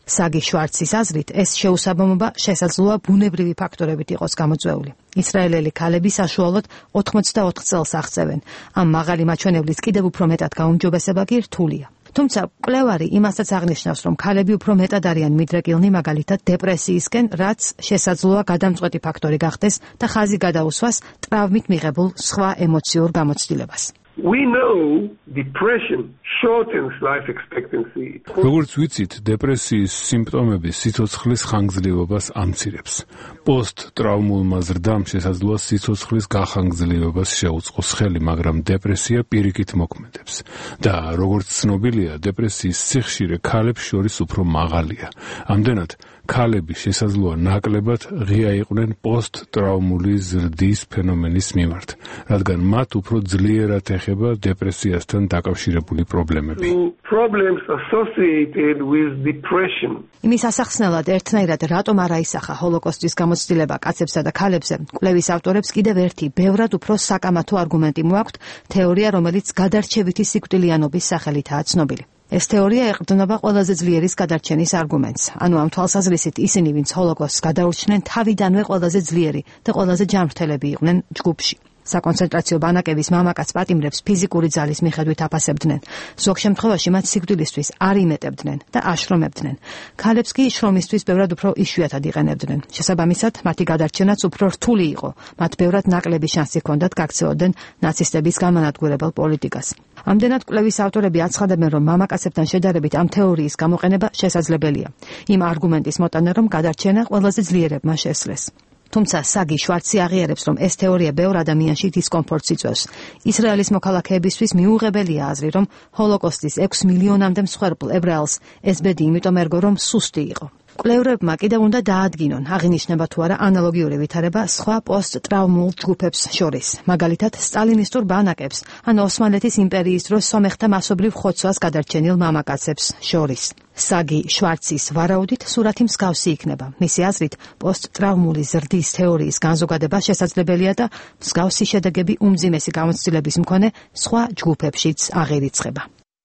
S17: საგი შვარცის აზრით, ეს შეუსაბამობა შესაძლოა ბუნებრივი ფაქტორებით იყოს გამოწვეული. ისრაელელი ქალები საშუალოდ ოთხმოცდაოთხ წელს აღწევენ. ამ მაღალი მაჩვენებლის კიდევ უფრო მეტად გაუმჯობესება კი რთულია. თუმცა კვლევარი იმასაც აღნიშნავს, რომ ქალები უფრო მეტად არიან მიდრეკილნი მაგალითად დეპრესიისკენ, რაც შესაძლოა გადამწყვეტი ფაქტორი გახდეს და ხაზი გადაუსვას ტრავმით მიღებულ სხვა ემოციურ გამოცდილებას.
S14: We know depression shortens life expectancy.
S13: როგორც ვიცით, დეპრესიის სიმპტომები სიცოცხლის ხანგრძლივობას ამცირებს. პოსტ-ტრავმულმა ზრდამ შესაძლოა სიცოცხლის გახანგრძლივებას შეუწყოს ხელი, მაგრამ დეპრესია პირიქით მოქმედებს. და როგორც ცნობილია, დეპრესიის სიხშირე ქალებს შორის უფრო მაღალია. ამდენად, ქალები შესაძლოა ნაკლებად ღია იყვნენ პოსტ-ტრავმული ზრდის ფენომენის მიმართ, რადგან მათ უფრო ძლიერად ეხება დეპრესიასთან დაკავშირებული პრობლემები.
S14: Problems associated with depression.
S17: იმის ასახსნელად ერთნაირად რატომ არ აისახა ჰოლოკოსტის გამოცდილება კაცებსა და ქალებზე, კვლევის ავტორებს კიდევ ერთი ბევრად უფრო საკამათო არგუმენტი მოაქვთ, თეორია, რომელიც გადარჩევითი სიკვდილიანობის სახელითაა ცნობილი. ეს თეორია ეყრდნობა ყველაზე ძლიერის გადარჩენის არგუმენტს. ანუ ამ თვალსაზრისით ისინი, ვინც ჰოლოკოსტს გადაურჩნენ, თავიდანვე ყველაზე ძლიერი და ყველაზე ჯანმრთელები იყვნენ ჯგუფში. საკონცენტრაციო ბანაკების მამაკაც პატიმრებს ფიზიკური ძალის მიხედვით აფასებდნენ. ზოგ შემთხვევაში მათ სიკვდილისთვის არ იმეტებდნენ და აშრომებდნენ. ქალებს კი შრომისთვის ბევრად უფრო იშვიათად იყენებდნენ. შესაბამისად, მათი გადარჩენაც უფრო რთული იყო. მათ ბევრად ნაკლები შანსი ჰქონდათ გაქცეოდნენ ნაცისტების გამანადგურებელ პოლიტიკას. ამდენად კვლევის ავტორები აცხადებენ, რომ მამაკაცებთან შედარებით ამ თეორიის გამოყენება შესაძლებელია. იმ არგუმენტის მოტანა, რომ გადარჩენა ყველაზე ძლიერებმა შესძლეს. თუმცა საგი შვარცი აღიარებს, რომ ეს თეორია ბევრ ადამიანში დისკომფორტს იწვევს. ისრაელის მოქალაქეებისთვის მიუღებელია აზრი, რომ ჰოლოკოსტის ექვს მილიონამდე მსხვერპლ ებრაელს ეს ბედი იმიტომ ერგო, რომ სუსტი იყო. კვლევრებმა კიდევ უნდა დაადგინონ, აღინიშნება თუ არა ანალოგიური ვითარება სხვა პოსტ-ტრავმულ ჯგუფებს შორის, მაგალითად სტალინისტურ ბანაკებს, ან ოსმალეთის იმპერიის დროს სომეხთა მასობრივ ხოცვას გადარჩენილ მამაკაცებს შორის. საგი შვარცის ვარაუდით სურათი მსგავსი იქნება. მისი აზრით, პოსტ-ტრავმული ზრდის თეორიის განზოგადება შესაძლებელია და მსგავსი შედეგები უმძიმესი გამოცდილების მქონე სხვა ჯგუფებშიც აღირიცხება.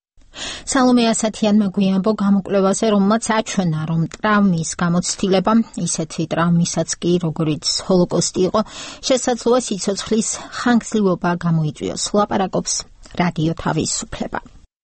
S17: სალომე ასათიანმა გვიანბო გამოკვლევაზე, რომელმაც აჩვენა, რომ ტრავმის გამოცდილება, ისეთი ტრავმისაც კი, როგორიც ჰოლოკოსტი იყო, შესაძლოა სიცოცხლის ხანგრძლივობა გამოიწვიოს. ლაპარაკობს რადიო თავისუფლება.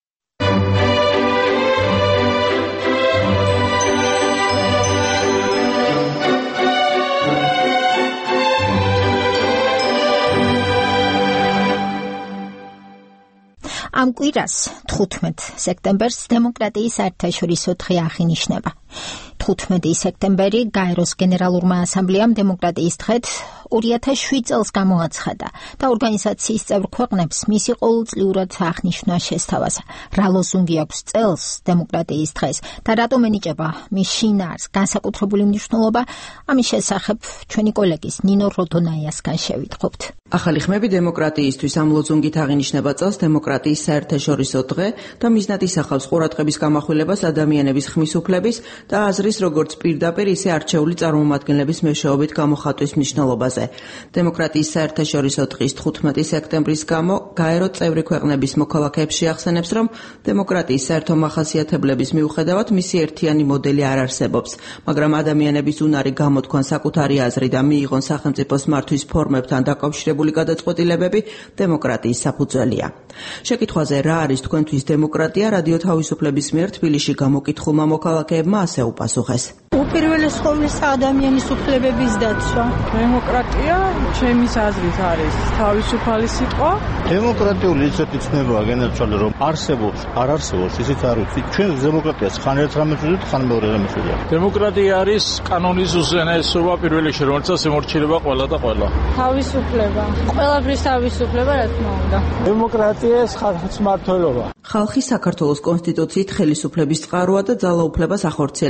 S17: ამ კვირას თხუთმეტ სექტემბერს დემოკრატიის საერთაშორისო დღე აღინიშნება. თხუთმეტი სექტემბერი გაეროს გენერალურმა ასამბლეამ დემოკრატიის დღედ ორი ათას შვიდ წელს გამოაცხადა და ორგანიზაციის წევრ ქვეყნებს მისი ყოველწლიურად აღნიშვნა შესთავაზა. რა ლოზუნგი აქვს წელს დემოკრატიის დღეს და რატომ ენიჭება მის შინაარს განსაკუთრებული მნიშვნელობა, ამის შესახებ ჩვენი კოლეგის ნინო როდონაიასგან შევიტყობთ.
S18: ახალი ხმები დემოკრატიისთვის ამ ლოზუნგით აღინიშნება წელს დემოკრატიის საერთაშორისო დღე და მიზნად ისახავს ყურადღების გამახვილებას ადამიანების ხმის უფლების და აზრის როგორც პირდაპირ, ისე არჩეული წარმომადგენლების მეშვეობით გამოხატვის მნიშვნელობაზე. დემოკრატიის საერთაშორისო დღის თხუთმეტი სექტემბრის გამო გაერო წევრი ქვეყნების მოქალაქეებს შეახსენებს, რომ დემოკრატიის საერთო მახასიათებლების მიუხედავად მისი ერთიანი მოდელი არ არსებობს, მაგრამ ადამიანების უნარი გამოთქვან საკუთარი აზრი და მიიღონ სახელმწიფოს მართვის ფორმებთან დაკავშირებული გადაწყვეტილებები დემოკრატიის საფუძველია. შეკითხვაზე რა არის თქვენთვის დემოკრატია, რადიო თავისუფლების მიერ თბილისში გამოკითხულმა მოქალაქეებმა ასე უპასუხეს.
S19: უპირველეს ყოვლისა ადამიანის უფლებების დაცვა.
S20: დემოკრატია ჩემის აზრით არის თავისუფალი სიტყვა.
S15: დემოკრატიული ისეთი ცნებაა განაცხადა, რომ არსებობს, არ არსებობს, ისიც არ ვიცი. ჩვენ დემოკრატიას ხან ერთ რამეს ვუძებთ, ხან მეორე რამეს ვუძებთ.
S20: დემოკრატია არის კანონის უზენაესობა პირველ რიგში, რომელსაც ემორჩილება ყველა და ყველა.
S19: თავისუფლება. ყველაფრის თავისუფლება, რა თქმა უნდა.
S20: დემოკრატია ხალხის მმართველობა.
S18: ხალხი საქართველოს კონსტიტუციით ხელისუფლების წყაროა და ძალაუფლებას ახორციელებს რეფერენდუმით.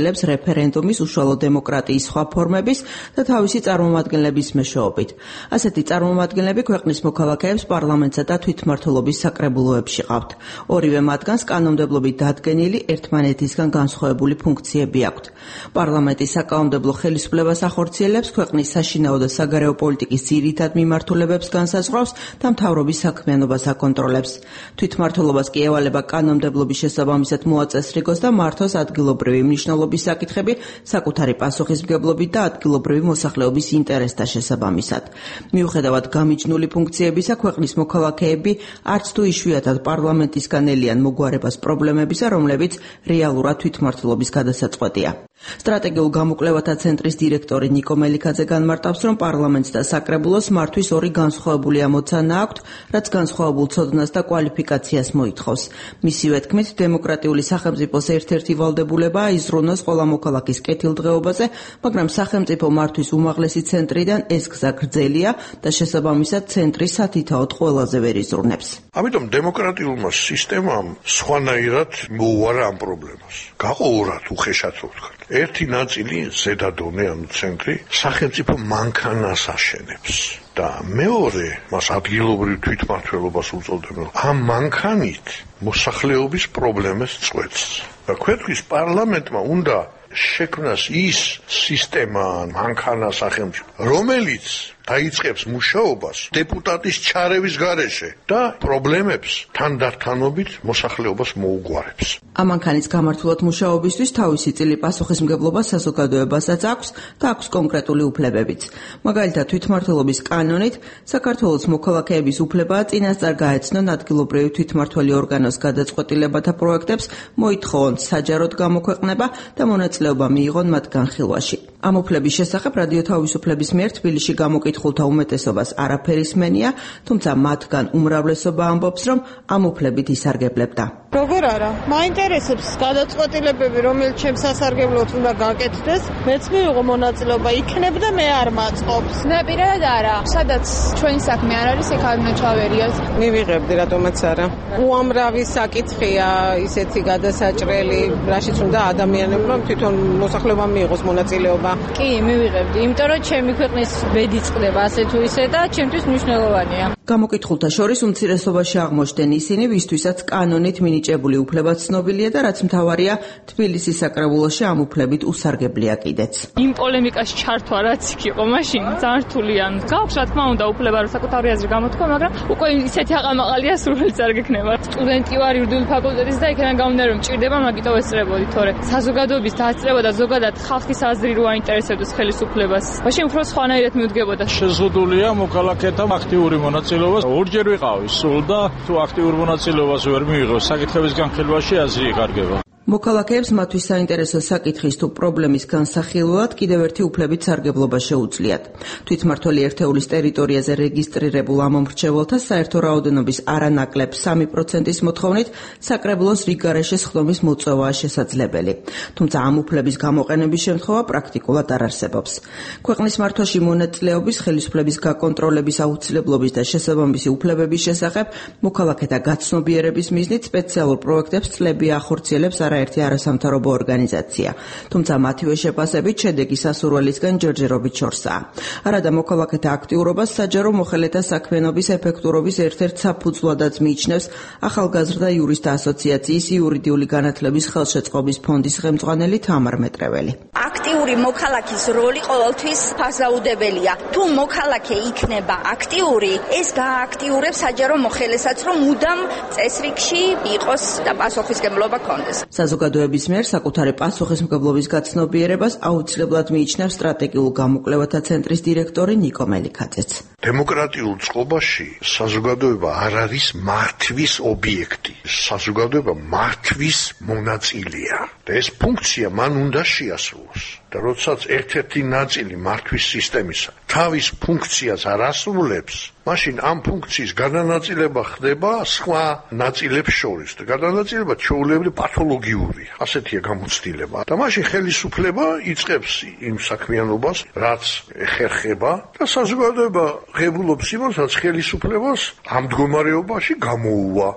S18: რეფერენდუმის, უშუალო დემოკრატიის სხვა ფორმების და თავისი წარმომადგენლების მეშვეობით. ასეთი წარმომადგენლები ქვეყნის მოქალაქეებს პარლამენტსა და თვითმმართველობის საკრებულოებში ყავთ. ორივე მათგანს კანონმდებლობით დადგენილი ერთმანეთისგან განსხვავებული ფუნქციები აქვთ. პარლამენტის საკანონმდებლო ხელისუფლებას ახორციელებს, ქვეყნის საშინაო და საგარეო პოლიტიკის ძირითად მიმართულებებს განსაზღვრავს და მთავრობის საქმიანობას აკონტროლებს. თვითმმართველობას კი ევალება კანონმდებლობის შესაბამისად მოაწესრიგოს და მართოს ადგილობრივი მნიშვნელობის საკითხები საკუთარი პასუხისმგებლობით და ადგილობრივი მოსახლეობის ინტერესთა შესაბამისად. მიუხედავად გამიჯნული ფუნქციებისა, ქვეყნის მოქალაქეები არც თუ იშვიათად პარლამენტისგან ელიან მოგვარებას პრობლემებისა, რომლებიც რეალურად თვითმმართველობის გადასაწყვეტია. სტრატეგიულ გამოკვლევათა ცენტრის დირექტორი ნიკო მელიქაძე განმარტავს, რომ პარლამენტს და საკრებულოს მართვის ორი განსხვავებული ამოცანა აქვთ, რაც განსხვავებულ ცოდნას და კვალიფიკაციას მოითხოვს. მისივე თქმით, დემოკრატიული სახელმწიფოს ერთ-ერთი ვალდებულებაა იზრუნოს ყველა მოქალაქის კეთილდღეობაზე, მაგრამ სახელმწიფო მართვის უმაღლესი ცენტრიდან ეს გზა გრძელია და შესაბამისად ცენტრი სათითაოდ ყველაზე ვერ იზრუნებს.
S21: ამიტომ დემოკრატიულმა სისტემამ სხვანაირად მოუარა ამ პრობლემას. გაყოვრათ უხეშად რო ვთქვათ. ერთი ნაწილი ზედადონე, ანუ ცენტრი, სახელმწიფო მანქანას აშენებს. და მეორე, მას ადგილობრივ თვითმმართველობას უწოდებენ. ამ მანქანით მოსახლეობის პრობლემებს წვეთს. და ქვეყნის პარლამენტმა უნდა შექმნას ის სისტემა, მანქანა სახელმწიფო, რომელიც დაიწყებს მუშაობას დეპუტატის ჩარევის გარეშე და პრობლემებს თანდათანობით მოსახლეობას მოუგვარებს.
S18: ამ მანქანის გამართულად მუშაობისთვის თავისი წილი პასუხისმგებლობა საზოგადოებასაც აქვს და აქვს კონკრეტული უფლებებიც. მაგალითად, თვითმმართველობის კანონით საქართველოს მოქალაქეების უფლებაა წინასწარ გაეცნონ ადგილობრივი თვითმმართველი ორგანოს გადაწყვეტილებათა პროექტებს, მოითხოვონ საჯაროდ გამოქვეყნება და მონაწილეობა მიიღონ მათ განხილვაში. ამ უფლების შესახებ რადიო თავისუფლების მიერ თბილისში გამოკითხულთა უმეტესობას არაფერი სმენია, თუმცა მათგან უმრავლესობა ამბობს, რომ ამ უფლებით ისარგებლებდა.
S10: როგორ არა? მაინტერესებს გადაწყვეტილებები, რომელიც ჩემს სასარგებლოდ უნდა გაკეთდეს, მეც მიიღო მონაწილეობა, იქნებ და მე არ მაწყობს.
S19: ნაპირად არა. სადაც ჩვენი საქმე არ არის, იქ არ უნდა ჩავერიოთ.
S22: მივიღებდი, რატომაც არა. უამრავი საკითხია ისეთი გადასაჭრელი, რაშიც უნდა ადამიანებმა თვითონ მოსახლეობამ მიიღოს მონაწილეობა.
S19: კი, მივიღებდი, იმიტომ რომ ჩემი ქვეყნის ბედი წყდება ასე თუ ისე და ჩემთვის მნიშვნელოვანია.
S18: გამოკითხულთა შორის უმცირესობაში აღმოჩნდნენ ისინი, ვისთვისაც კანონით მინიჭებული უფლება ცნობილია და რაც მთავარია, თბილისის საკრებულოში ამ უფლებით უსარგებლია კიდეც.
S23: იმ პოლემიკაში ჩართვა რაც იქ იყო, მაშინ ძალიან რთულიან. გაქვს რა თქმა უნდა უფლება რომ საკუთარი აზრი გამოთქვა, მაგრამ უკვე ისეთი აყამაყალია სრულიც არ გექნება. სტუდენტი ვარ იურიდიული ფაკულტეტის და იქიდან გამომდინარე რომ მჭირდება მაგიტო ესწრებოდი, თორე საზოგადოების დაასწრება და ზოგადად ხალხის აზრი რო აინტერესებდეს ხელისუფლებას. მაშინ უფრო სხვანაირად მიუდგებოდა.
S20: შეზღუდულია მოქალაქეთა აქტიური მონაწილეობა. ორჯერ ვიყავი სულ და თუ აქტიურ მონაწილეობას ვერ მიიღო, საკითხების განხილვაში აზრი იკარგება.
S18: მოქალაქეებს მათთვის საინტერესო საკითხის თუ პრობლემის განსახილველად კიდევ ერთი უფლებით სარგებლობა შეუძლიათ. თვითმმართველი ერთეულის ტერიტორიაზე რეგისტრირებულ ამომრჩეველთა საერთო რაოდენობის არანაკლებ სამი პროცენტის მოთხოვნით საკრებულოს რიგგარეშე სხდომის მოწვევაა შესაძლებელი. თუმცა ამ უფლების გამოყენების შემთხვევა პრაქტიკულად არ არსებობს. ქვეყნის მართვაში მონაწილეობის, ხელისუფლების გაკონტროლების აუცილებლობის და შესაბამისი უფლებების შესახებ მოქალაქეთა გაცნობიერების მიზნით სპეციალურ პროექტებს წლები ახორციელებს არა ერთი არასამთავრობო ორგანიზაცია, თუმცა მათივე შეფასებით შედეგი სასურველისგან ჯერჯერობით შორსაა. არადა მოქალაქეთა აქტიურობას საჯარო მოხელეთა საქმიანობის ეფექტურობის ერთ-ერთ საფუძვლადაც მიიჩნევს ახალგაზრდა იურისტთა ასოციაციის იურიდიული განათლების ხელშეწყობის ფონდის ხელმძღვანელი თამარ მეტრეველი.
S24: აქტიური მოქალაქის როლი ყოველთვის ფასაუდებელია. თუ მოქალაქე იქნება აქტიური, ეს გააქტიურებს საჯარო მოხელესაც, რომ მუდამ წესრიგში იყოს და პასუხისმგებლობა ქონდეს.
S18: საზოგადოების მიერ საკუთარი პასუხისმგებლობის გაცნობიერებას აუცილებლად მიიჩნევს სტრატეგიულ გამოკვლევათა ცენტრის დირექტორი ნიკო მელიქაძეც.
S21: დემოკრატიულ წყობაში საზოგადოება არ არის მართვის ობიექტი. საზოგადოება მართვის მონაწილეა. და ეს ფუნქცია მან უნდა შეასრულოს. და როდესაც ერთ-ერთი ნაწილი მართვის სისტემისა თავის ფუნქციას არ ასრულებს, მაშინ ამ ფუნქციის გადანაწილება ხდება სხვა ნაწილებს შორის და გადანაწილება ჩვეულებრივ პათოლოგიურია. ასეთია გამოცდილება. და მაშინ ხელისუფლება იწყებს იმ საქმიანობას, რაც ეხერხება და საზოგადოება ღებულობს იმას, რაც ხელისუფლებას ამ მდგომარეობაში გამოუვა.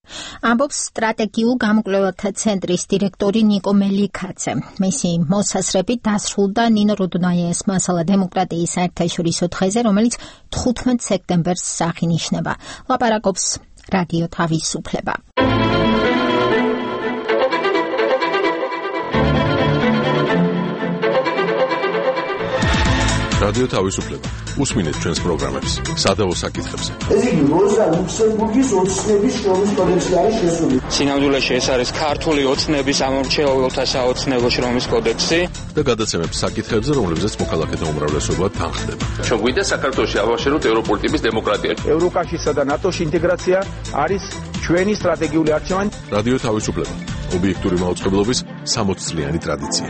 S1: ამბობს სტრატეგიულ გამოკვლევათა ცენტრის დირექტორი ნიკო მელიქაძე. მისი მოსაზრებით დასრულდა ნინო რუდნაიეს მასალა დემოკრატიის საერთაშორისო დღეზე, რომელიც თხუთმეტ სექტემბერს აღინიშნება. ლაპარაკობს რადიო თავისუფლება.
S8: რადიო თავისუფლება. უსმინეთ ჩვენს პროგრამებს სადავო საკითხებზე.
S2: ეს იგი როზა ლუქსემბურგის ოცნების შრომის კოდექსი არის შესული.
S4: სინამდვილეში ეს არის ქართული ოცნების ამორჩეულთა საოცნებო შრომის კოდექსი
S8: და გადაცემებს საკითხებზე, რომლებზეც მოქალაქეთა უმრავლესობა თანხდება.
S5: ჩვენ გვინდა საქართველოში ავაშენოთ ევროპული ტიპის დემოკრატია.
S4: ევროკავშირსა და ნატოში ინტეგრაცია არის ჩვენი სტრატეგიული არჩევანი.
S8: რადიო თავისუფლება. ობიექტური მაუწყებლობის სამოც წლიანი ტრადიცია.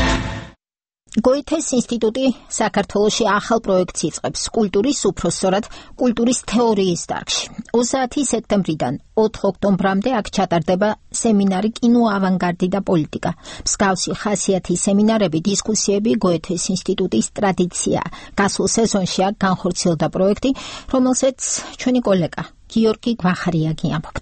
S1: გოეთეს ინსტიტუტი საქართველოში ახალ პროექტს იწყებს კულტურის, უпроსწორად კულტურის თეორიის დარგში. ოცდაათი სექტემბრიდან ოთხ ოქტომბრამდე აქ ჩატარდება სემინარი კინო ავანგარდი და პოლიტიკა. მსგავსი ხასიათის სემინარები, დისკუსიები გოეთეს ინსტიტუტის ტრადიცია. გასულ სეზონში აქ განხორციელდა პროექტი, რომელსაც ჩვენი კოლეგა გიორგი გვახარიაგი ამბობთ.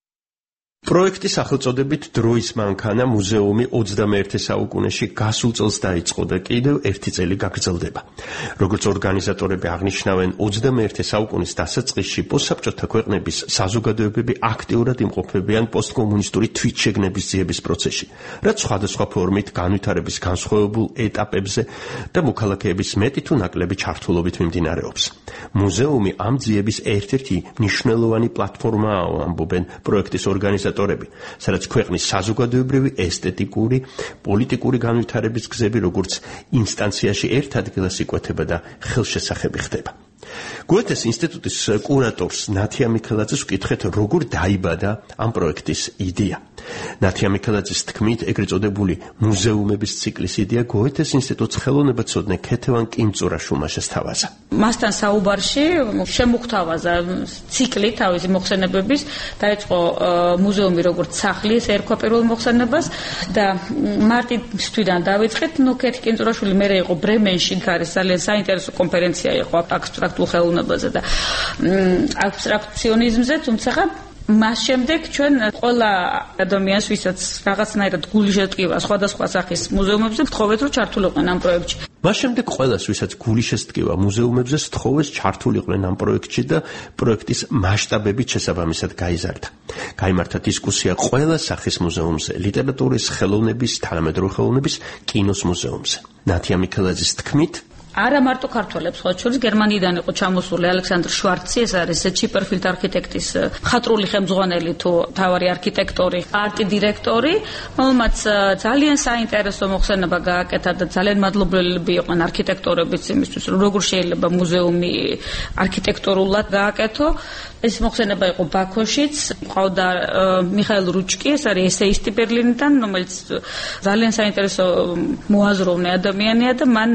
S6: პროექტის სახელწოდებით დროის მანქანა მუზეუმი ოცდამეერთე საუკუნეში გასულ წელს დაიწყო და კიდევ ერთი წელი გაგრძელდება. როგორც ორგანიზატორები აღნიშნავენ, ოცდამეერთე საუკუნის დასაწყისში პოსტსაბჭოთა ქვეყნების საზოგადოებები აქტიურად იმყოფებიან პოსტკომუნისტური თვითშეგნების ძიების პროცესში, რაც სხვადასხვა ფორმით განვითარების განსხვავებულ ეტაპებზე და მოქალაქეების მეტი თუ ნაკლები ჩართულობით მიმდინარეობს. მუზეუმი ამ ძიების ერთ-ერთი მნიშვნელოვანი პლატფორმაა, ამბობენ პროექტის ორგანიზატორები, სადაც ქვეყნის საზოგადოებრივი, ესთეტიკური, პოლიტიკური განვითარების გზები როგორც ინსტანციაში ერთ ადგილას იკვეთება და ხელშესახები ხდება. გოეთეს ინსტიტუტის კურატორს ნათია მიქელაძეს ვკითხეთ, როგორ დაიბადა ამ პროექტის იდეა. ნათია მიქელაძის თქმით, ეგრეთ წოდებული მუზეუმების ციკლის იდეა გოეთეს ინსტიტუტს ხელოვნებაცოდნე ქეთევან კიმწურაშვილმა შესთავაზა.
S16: მასთან საუბარში შემოგვთავაზა ციკლი თავისი მოხსენებების, დაიწყო მუზეუმი როგორც სახლი, ეს ერქვა პირველ მოხსენებას და მარტივიდან დავიწყეთ. ნუ ქეთი კიმწურაშვილი მერე იყო ბრემენში, არის ძალიან საინტერესო კონფერენცია იყო აბსტრაქტულ ხელოვნებაზე და აბსტრაქციონიზმზე, თუმცა მას შემდეგ ჩვენ ყველა ადამიანს, ვისაც რაღაცნაირად გული შეტკივა სხვადასხვა სახის მუზეუმებზე, გთხოვეთ, რომ ჩართულიყვნენ ამ პროექტში.
S6: მას შემდეგ ყველას, ვისაც გული შესტკივა მუზეუმებზე, სთხოვეს ჩართულიყვნენ ამ პროექტში და პროექტის მასშტაბებით შესაბამისად გაიზარდა. გაიმართა დისკუსია ყველა სახის მუზეუმზე, ლიტერატურის, ხელოვნების, თანამედროვე ხელოვნების, კინოს მუზეუმზე. ნათია მიქელაძის თქმით,
S16: არა მარტო ქართველებს, ხოლო შორის გერმანიიდან იყო ჩამოსული ალექსანდრ შვარცი, ეს არის ჩიპერფილდ არქიტექტის ხატრული ხელმძღვანელი თუ თავარი არქიტექტორი, არტი დირექტორი, რომელმაც ძალიან საინტერესო მოხსენება გააკეთა და ძალიან მადლობლები იყვნენ არქიტექტორებიც იმისთვის, რომ როგორ შეიძლება მუზეუმი არქიტექტურულად გააკეთო. ეს მოხსენება იყო ბაქოშიც, ყავდა მიხაილ რუჩკი, ეს არის ესეისტი ბერლინიდან, რომელიც ძალიან საინტერესო მოაზროვნე ადამიანია და მან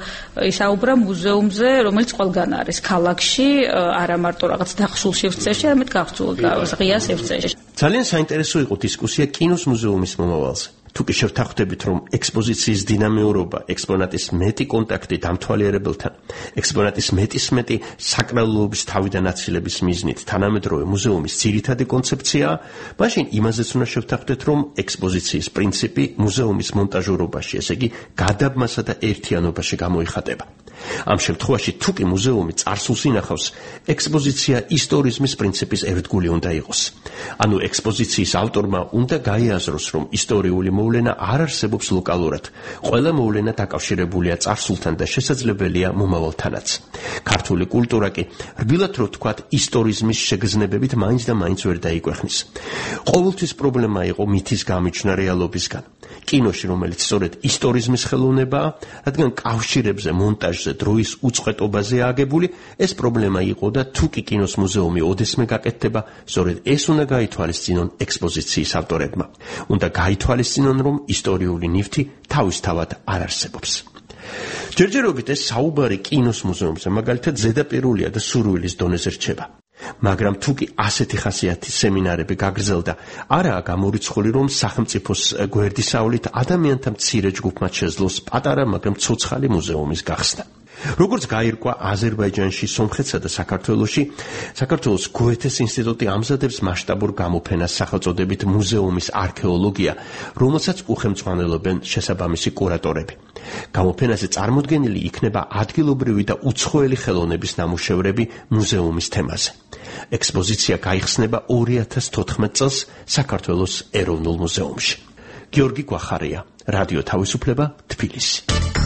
S16: ისაუბრა მუზეუმზე, რომელიც ყველგან არის ქალაქში, არა მარტო რაღაც დახშულ სივრცეში, არამედ გახსულ და ღია სივრცეში.
S6: ძალიან საინტერესო იყო დისკუსია კინოს მუზეუმის მომავალზე. თუ კი შევთანხმდებით, რომ ექსპოზიციის დინამიურობა, ექსპონატის მეტი კონტაქტი დამთვალიერებელთან, ექსპონატის მეტისმეტი საკრალობის თავიდან აცილების მიზნით თანამედროვე მუზეუმის ძირითადი კონცეფციაა, მაშინ იმაზეც უნდა შევთანხმდეთ, რომ ექსპოზიციის პრინციპი მუზეუმის მონტაჟურობაში, ესე იგი გადაბმასა და ერთიანობაში გამოიხატება. ამ შემთხვევაში თუ კი მუზეუმი წარსულს ინახავს, ექსპოზიცია ისტორიზმის პრინციპის ერთგული უნდა იყოს. ანუ ექსპოზიციის ავტორმა უნდა გაიაზროს, რომ ისტორიული მოვლენა არ არსებობს ლოკალურად. ყველა მოვლენა დაკავშირებულია წარსულთან და შესაძლებელია მომავალთანაც. ქართული კულტურა კი, რბილად რო ვთქვათ, ისტორიზმის შეგრძნებებით მაინც და მაინც ვერ დაიკვეხნის. ყოველთვის პრობლემა იყო მითის გამიჩნდა რეალობისგან. კინოში, რომელიც სწორედ ისტორიზმის ხელოვნებაა, რადგან კავშირებზე, მონტაჟზე, დროის უწყვეტობაზე აგებული, ეს პრობლემა იყო და თუ კი კინოს მუზეუმი ოდესმე გაკეთდება, სწორედ ეს უნდა გაითვალისწინონ ექსპოზიციის ავტორებმა. უნდა გაითვალისწინონ, რომ ისტორიული ნივთი თავისთავად არ არსებობს. ჯერჯერობით ეს საუბარი კინოს მუზეუმზე მაგალითად ზედაპირულია და სურვილის დონეზე რჩება. მაგრამ თუ კი ასეთი ხასიათის სემინარები გაგრძელდა, არაა გამორიცხული, რომ სახელმწიფოს გვერდისავლით ადამიანთა მცირე ჯგუფმა შეძლოს პატარა, მაგრამ ცოცხალი მუზეუმის გახსნა. როგორც გაირკვა აზერბაიჯანში, სომხეთსა და საქართველოში, საქართველოს გოეთეს ინსტიტუტი ამზადებს მასშტაბურ გამოფენას სახელწოდებით მუზეუმის არქეოლოგია, რომელსაც უხელმძღვანელობენ შესაბამისი კურატორები. გამოფენაზე წარმოდგენილი იქნება ადგილობრივი და უცხოელი ხელოვნების ნამუშევრები მუზეუმის თემაზე. ექსპოზიცია გაიხსნება ორი ათას თოთხმეტ წელს საქართველოს ეროვნულ მუზეუმში. გიორგი გვახარია, რადიო თავისუფლება, თბილისი.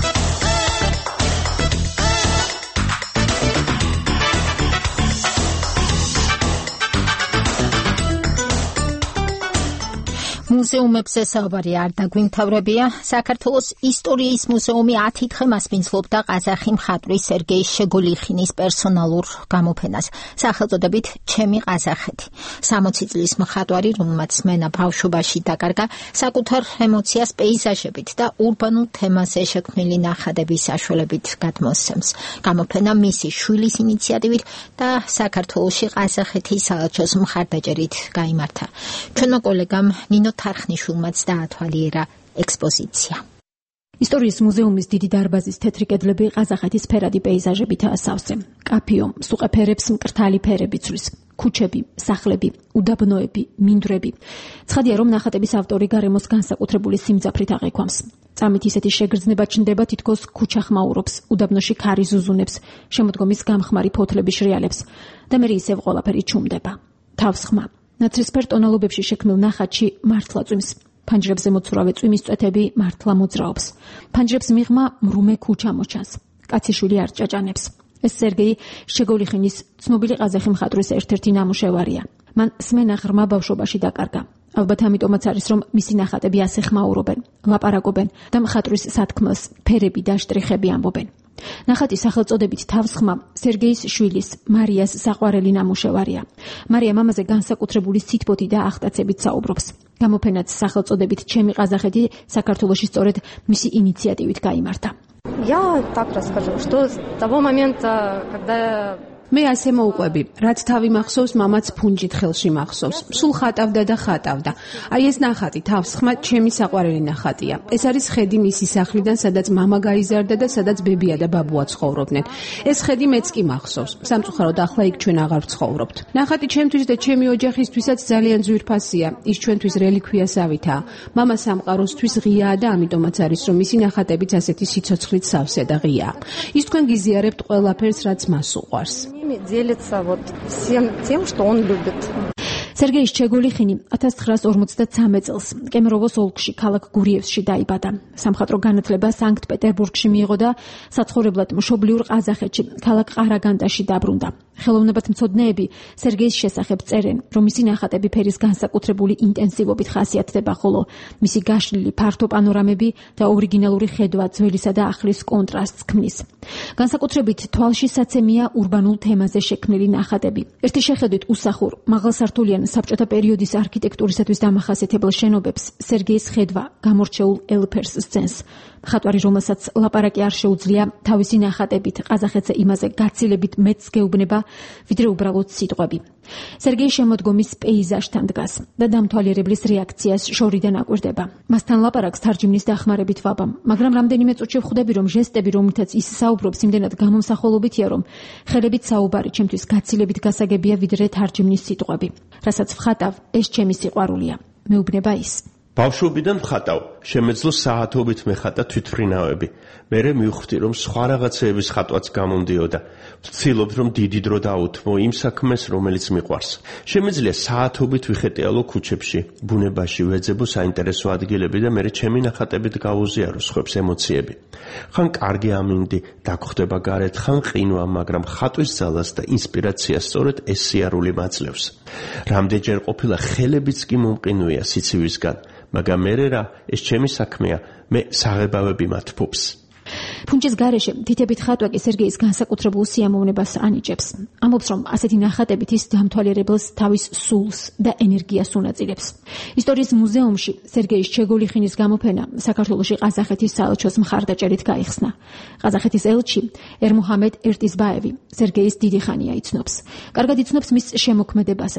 S1: მუზეუმებზე საუბარი არ დაგვიმთავრებია. საქართველოს ისტორიის მუზეუმი ათი დღე მასპინძლობდა ყაზახი მხატვრის სერგეი შეგოლიხინის პერსონალურ გამოფენას სახელწოდებით ჩემი ყაზახეთი. სამოცი წლის მხატვარი, რომელმაც მენა ბავშვობაში დაკარგა, საკუთარ ემოციას პეიზაჟებით და ურბანულ თემაზე შექმნილი ნახატების საშუალებით გადმოსცემს. გამოფენა მისი შვილის ინიციატივით და საქართველოში ყაზახეთის საელჩოს მხარდაჭერით გაიმართა. ჩვენმა კოლეგამ ნინო თარხნიშვილმაც დაათვალიერა ექსპოზიცია.
S3: ისტორიის მუზეუმის დიდი დარბაზის თეთრი კედლები ყაზახეთის ფერადი პეიზაჟებითაა სავსე. კაფიო, სუყეფერებს მკრთალი ფერები ცვლის. ქუჩები, სახლები, უდაბნოები, მინდვრები. ცხადია, რომ ნახატების ავტორი გარემოს განსაკუთრებული სიმძაფრით აღექვამს. წამით ისეთი შეგრძნება ჩნდება, თითქოს ქუჩა ხმაურობს, უდაბნოში ქარი ზუზუნებს, შემოდგომის გამხმარი ფოთლები შრიალებს და მერე ისევ ყველაფერი ჩუმდება. თავს ხმა. ნაცრისფერ ტონალობებში შექმნილ ნახატში მართლა წვიმს. ფანჯრებზე მოცურავე წვიმის წვეთები მართლა მოძრაობს. ფანჯრებს მიღმა მრუმე ქუჩა მოჩანს. კაციშვილი არ ჭაჭანებს. ეს სერგეი შეგოლიხინის ცნობილი ყაზახი მხატვრის ერთ-ერთი ნამუშევარია. მან სმენა ღრმა ბავშვობაში დაკარგა. ალბათ ამიტომაც არის, რომ მისი ნახატები ასე ხმაურობენ, ლაპარაკობენ და მხატვრის სათქმელს ფერები და შტრიხები ამბობენ. ნახატის სახელწოდებით თავს ხმა სერგეის შვილის მარიას საყვარელი ნამუშევარია. მარია მამაზე განსაკუთრებული სითბოთი და ახტაცებით საუბრობს. გამოფენაც სახელწოდებით ჩემი ყაზახეთი საქართველოში სწორედ მისი ინიციატივით გაიმართა.
S7: Я так расскажу, что с того момента, когда
S11: მე ასე მოუყვები, რაც თავი მახსოვს, მამაც ფუნჯით ხელში მახსოვს. სულ ხატავდა და ხატავდა. აი ეს ნახატი, თავს ხმა, ჩემი საყვარელი ნახატია. ეს არის ხედი მისი სახლიდან, სადაც მამა გაიზარდა და სადაც ბებია და ბაბუა ცხოვრობდნენ. ეს ხედი მეც კი მახსოვს. სამწუხაროდ ახლა იქ ჩვენ აღარ ვცხოვრობთ. ნახატი ჩემთვის და ჩემი ოჯახისთვისაც ძალიან ძვირფასია. ის ჩვენთვის რელიქვიასავითაა. მამა სამყაროსთვის ღიაა და ამიტომაც არის, რომ მისი ნახატებიც ასეთი სიცოცხლით სავსე და ღიაა. ის თქვენ გიზიარებთ ყველაფერს, რაც მას უყვარს.
S7: делится вот всем тем, что он любит.
S3: სერგეი შეგოლიხინი ათას ცხრაას ორმოცდათრამეტ წელს კემეროვოს ოლქში ქალაქ გურიევსში დაიბადა. სამხატვრო განათლება სანქტ-პეტერბურგში მიიღო და საცხოვრებლად მშობლიურ ყაზახეთში ქალაქ ყარაგანდაში დაბრუნდა. ხელოვნებათმცოდნეები სერგეის შესახებ წერენ, რომ მისი ნახატები ფერის განსაკუთრებული ინტენსივობით ხასიათდება, ხოლო მისი გაშლილი ფართო პანორამები და ორიგინალური ხედვა ძველისა და ახლის კონტრასტს ქმნის. განსაკუთრებით თვალშისაცემია ურბანულ თემაზე შექმნილი ნახატები. ერთი შეხედვით უსახურ, მაღალსართულიან საბჭოთა პერიოდის არქიტექტურისათვის დამახასიათებელ შენობებს სერგეის ხედვა გამორჩეულ ელფერს სცენს. მხატვარი, რომელსაც ლაპარაკი არ შეუძლია, თავისი ნახატებით ყაზახეთზე იმაზე გაცილებით მეც გეუბნება, ვიდრე უბრალოდ სიტყვები. სერგეი შემოდგომის პეიზაჟთან დგას და დამთვალიერებლის რეაქციას შორიდან აკვირდება. მასთან ლაპარაკს თარჯიმნის დახმარებით ვაბამ, მაგრამ რამდენიმე წუთში ვხვდები, რომ ჟესტები, რომლითაც ის საუბრობს, იმდენად გამომსახველობითია, რომ ხელებით საუბარი ჩემთვის გაცილებით გასაგებია, ვიდრე თარჯიმნის სიტყვები. რასაც ვხატავ, ეს ჩემი სიყვარულია. მეუბნება ის.
S6: ბავშვობიდან ვხატავ, შემეძლო საათობით მეხატა თვითმფრინავები. მერე მივხვდი, რომ სხვა რაღაცეების ხატვაც გამომდიოდა. ვცდილობთ, რომ დიდი დრო დაუთმო იმ საქმეს, რომელიც მიყვარს. შემეძლია საათობით ვიხეტიალო ქუჩებში, ბუნებაში, ვეძებო საინტერესო ადგილები და მერე ჩემი ნახატებით გავუზიარო სხვებს ემოციები. ხან კარგი ამინდი, დაგხვდება გარეთ, ხან ყინვა, მაგრამ ხატვის ძალას და ინსპირაციას სწორედ ეს სიარული მაძლევს. რამდენჯერ ყოფილა ხელებიც კი მომყინვია სიცივისგან. მაგრამ მერე რა, ეს ჩემი საქმეა, მე საღებავები მათფობს.
S3: ფუნჯის გარეშე თითებით ხატვა კი სერგეის განსაკუთრებულ სიამოვნებას ანიჭებს. ამბობს, რომ ასეთი ნახატებით ის დამთვალიერებელს თავის სულს და ენერგიას უნაწილებს. ისტორიის მუზეუმში სერგეის შეგოლიხინის გამოფენა საქართველოში ყაზახეთის საელჩოს მხარდაჭერით გაიხსნა. ყაზახეთის ელჩი ერმუჰამედ ერტიზბაევი სერგეის დიდი ხანია იცნობს. კარგად იცნობს მის შემოქმედებასაც.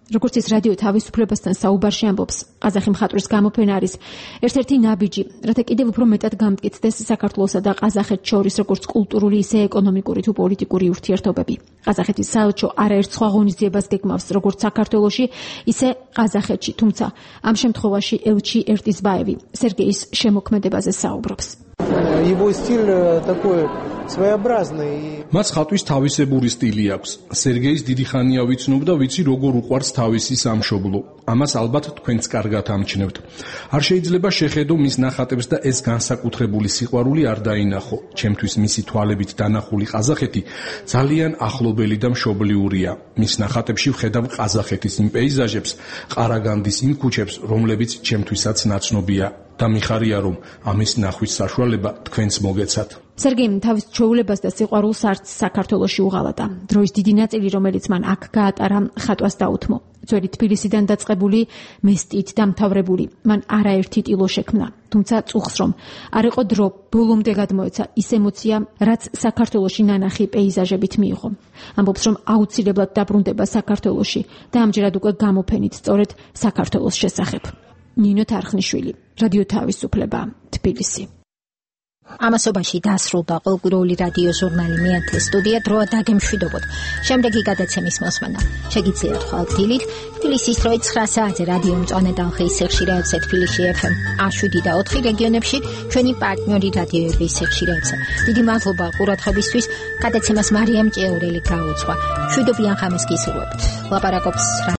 S3: როგორც ის რადიო თავისუფლებასთან საუბარში ამბობს, ყაზახი მხატვრის გამოფენა არის ერთ-ერთი ნაბიჯი, რათა კიდევ უფრო მეტად გამტკიცდეს საქართველოსა და ყაზახეთს შორის როგორც კულტურული, ისე ეკონომიკური თუ პოლიტიკური ურთიერთობები. ყაზახეთის საელჩო არაერთ სხვა ღონისძიებას გეგმავს, როგორც საქართველოში, ისე ყაზახეთში, თუმცა ამ შემთხვევაში ელჩი ერტიზბაევი სერგეის შემოქმედებაზე საუბრობს.
S2: Его стиль такой своеобразный.
S9: მას ხატვის თავისებური სტილი აქვს. სერგეის დიდი ხანია ვიცნობ და ვიცი როგორ უყვარს თავისი სამშობლო. ამას ალბათ თქვენც კარგად ამჩნევთ. არ შეიძლება შეხედო მის ნახატებს და ეს განსაკუთრებული სიყვარული არ დაინახო. ჩემთვის მისი თვალებით დანახული ყაზახეთი ძალიან ახლობელი და მშობლიურია. მის ნახატებში ვხედავ ყაზახეთის იმ პეიზაჟებს, ყარაგანდის იმ ქუჩებს, რომლებიც ჩემთვისაც ნაცნობია. და მიხარია რომ ამის ნახვის საშუალება თქვენც მოგეცათ.
S3: სერგეიმ თავის ჩვეულებას და სიყვარულს არც საქართველოში უღალატა. დროის დიდი ნაწილი, რომელიც მან აქ გაატარა, ხატვას დაუთმო. ძველი თბილისიდან დაწყებული, მესტით დამთავრებული, მან არაერთი ტილო შექმნა. თუმცა წუხს რომ არ იყო დრო, ბოლომდე გადმოეცა ის ემოცია, რაც საქართველოში ნანახი პეიზაჟებით მიიღო. ამბობს რომ აუცილებლად დაბრუნდება საქართველოში და ამჯერად უკვე გამოფენით სწორედ საქართველოს შესახებ. ნინო თარხნიშვილი, რადიო თავისუფლება, თბილისი.
S1: ამასობაში დასრულდა ყოველკვირეული რადიო ჟურნალი მეათე სტუდია დროა დაგემშვიდობოთ. შემდეგი გადაცემის მოსმენა შეგიძლიათ ხვალ დილით თბილისის დროით ცხრა საათზე რადიო მწვანე ტალღის სიხშირეებზე თბილისში ეფ ემ შვიდი და ოთხი რეგიონებში ჩვენი პარტნიორი რადიოების სიხშირეებზე. დიდი მადლობა ყურადღებისთვის. გადაცემას მარიამ ჭეურელი გაუძღვა. მშვიდობიან ხამეს გისურვებთ. ლაპარაკობს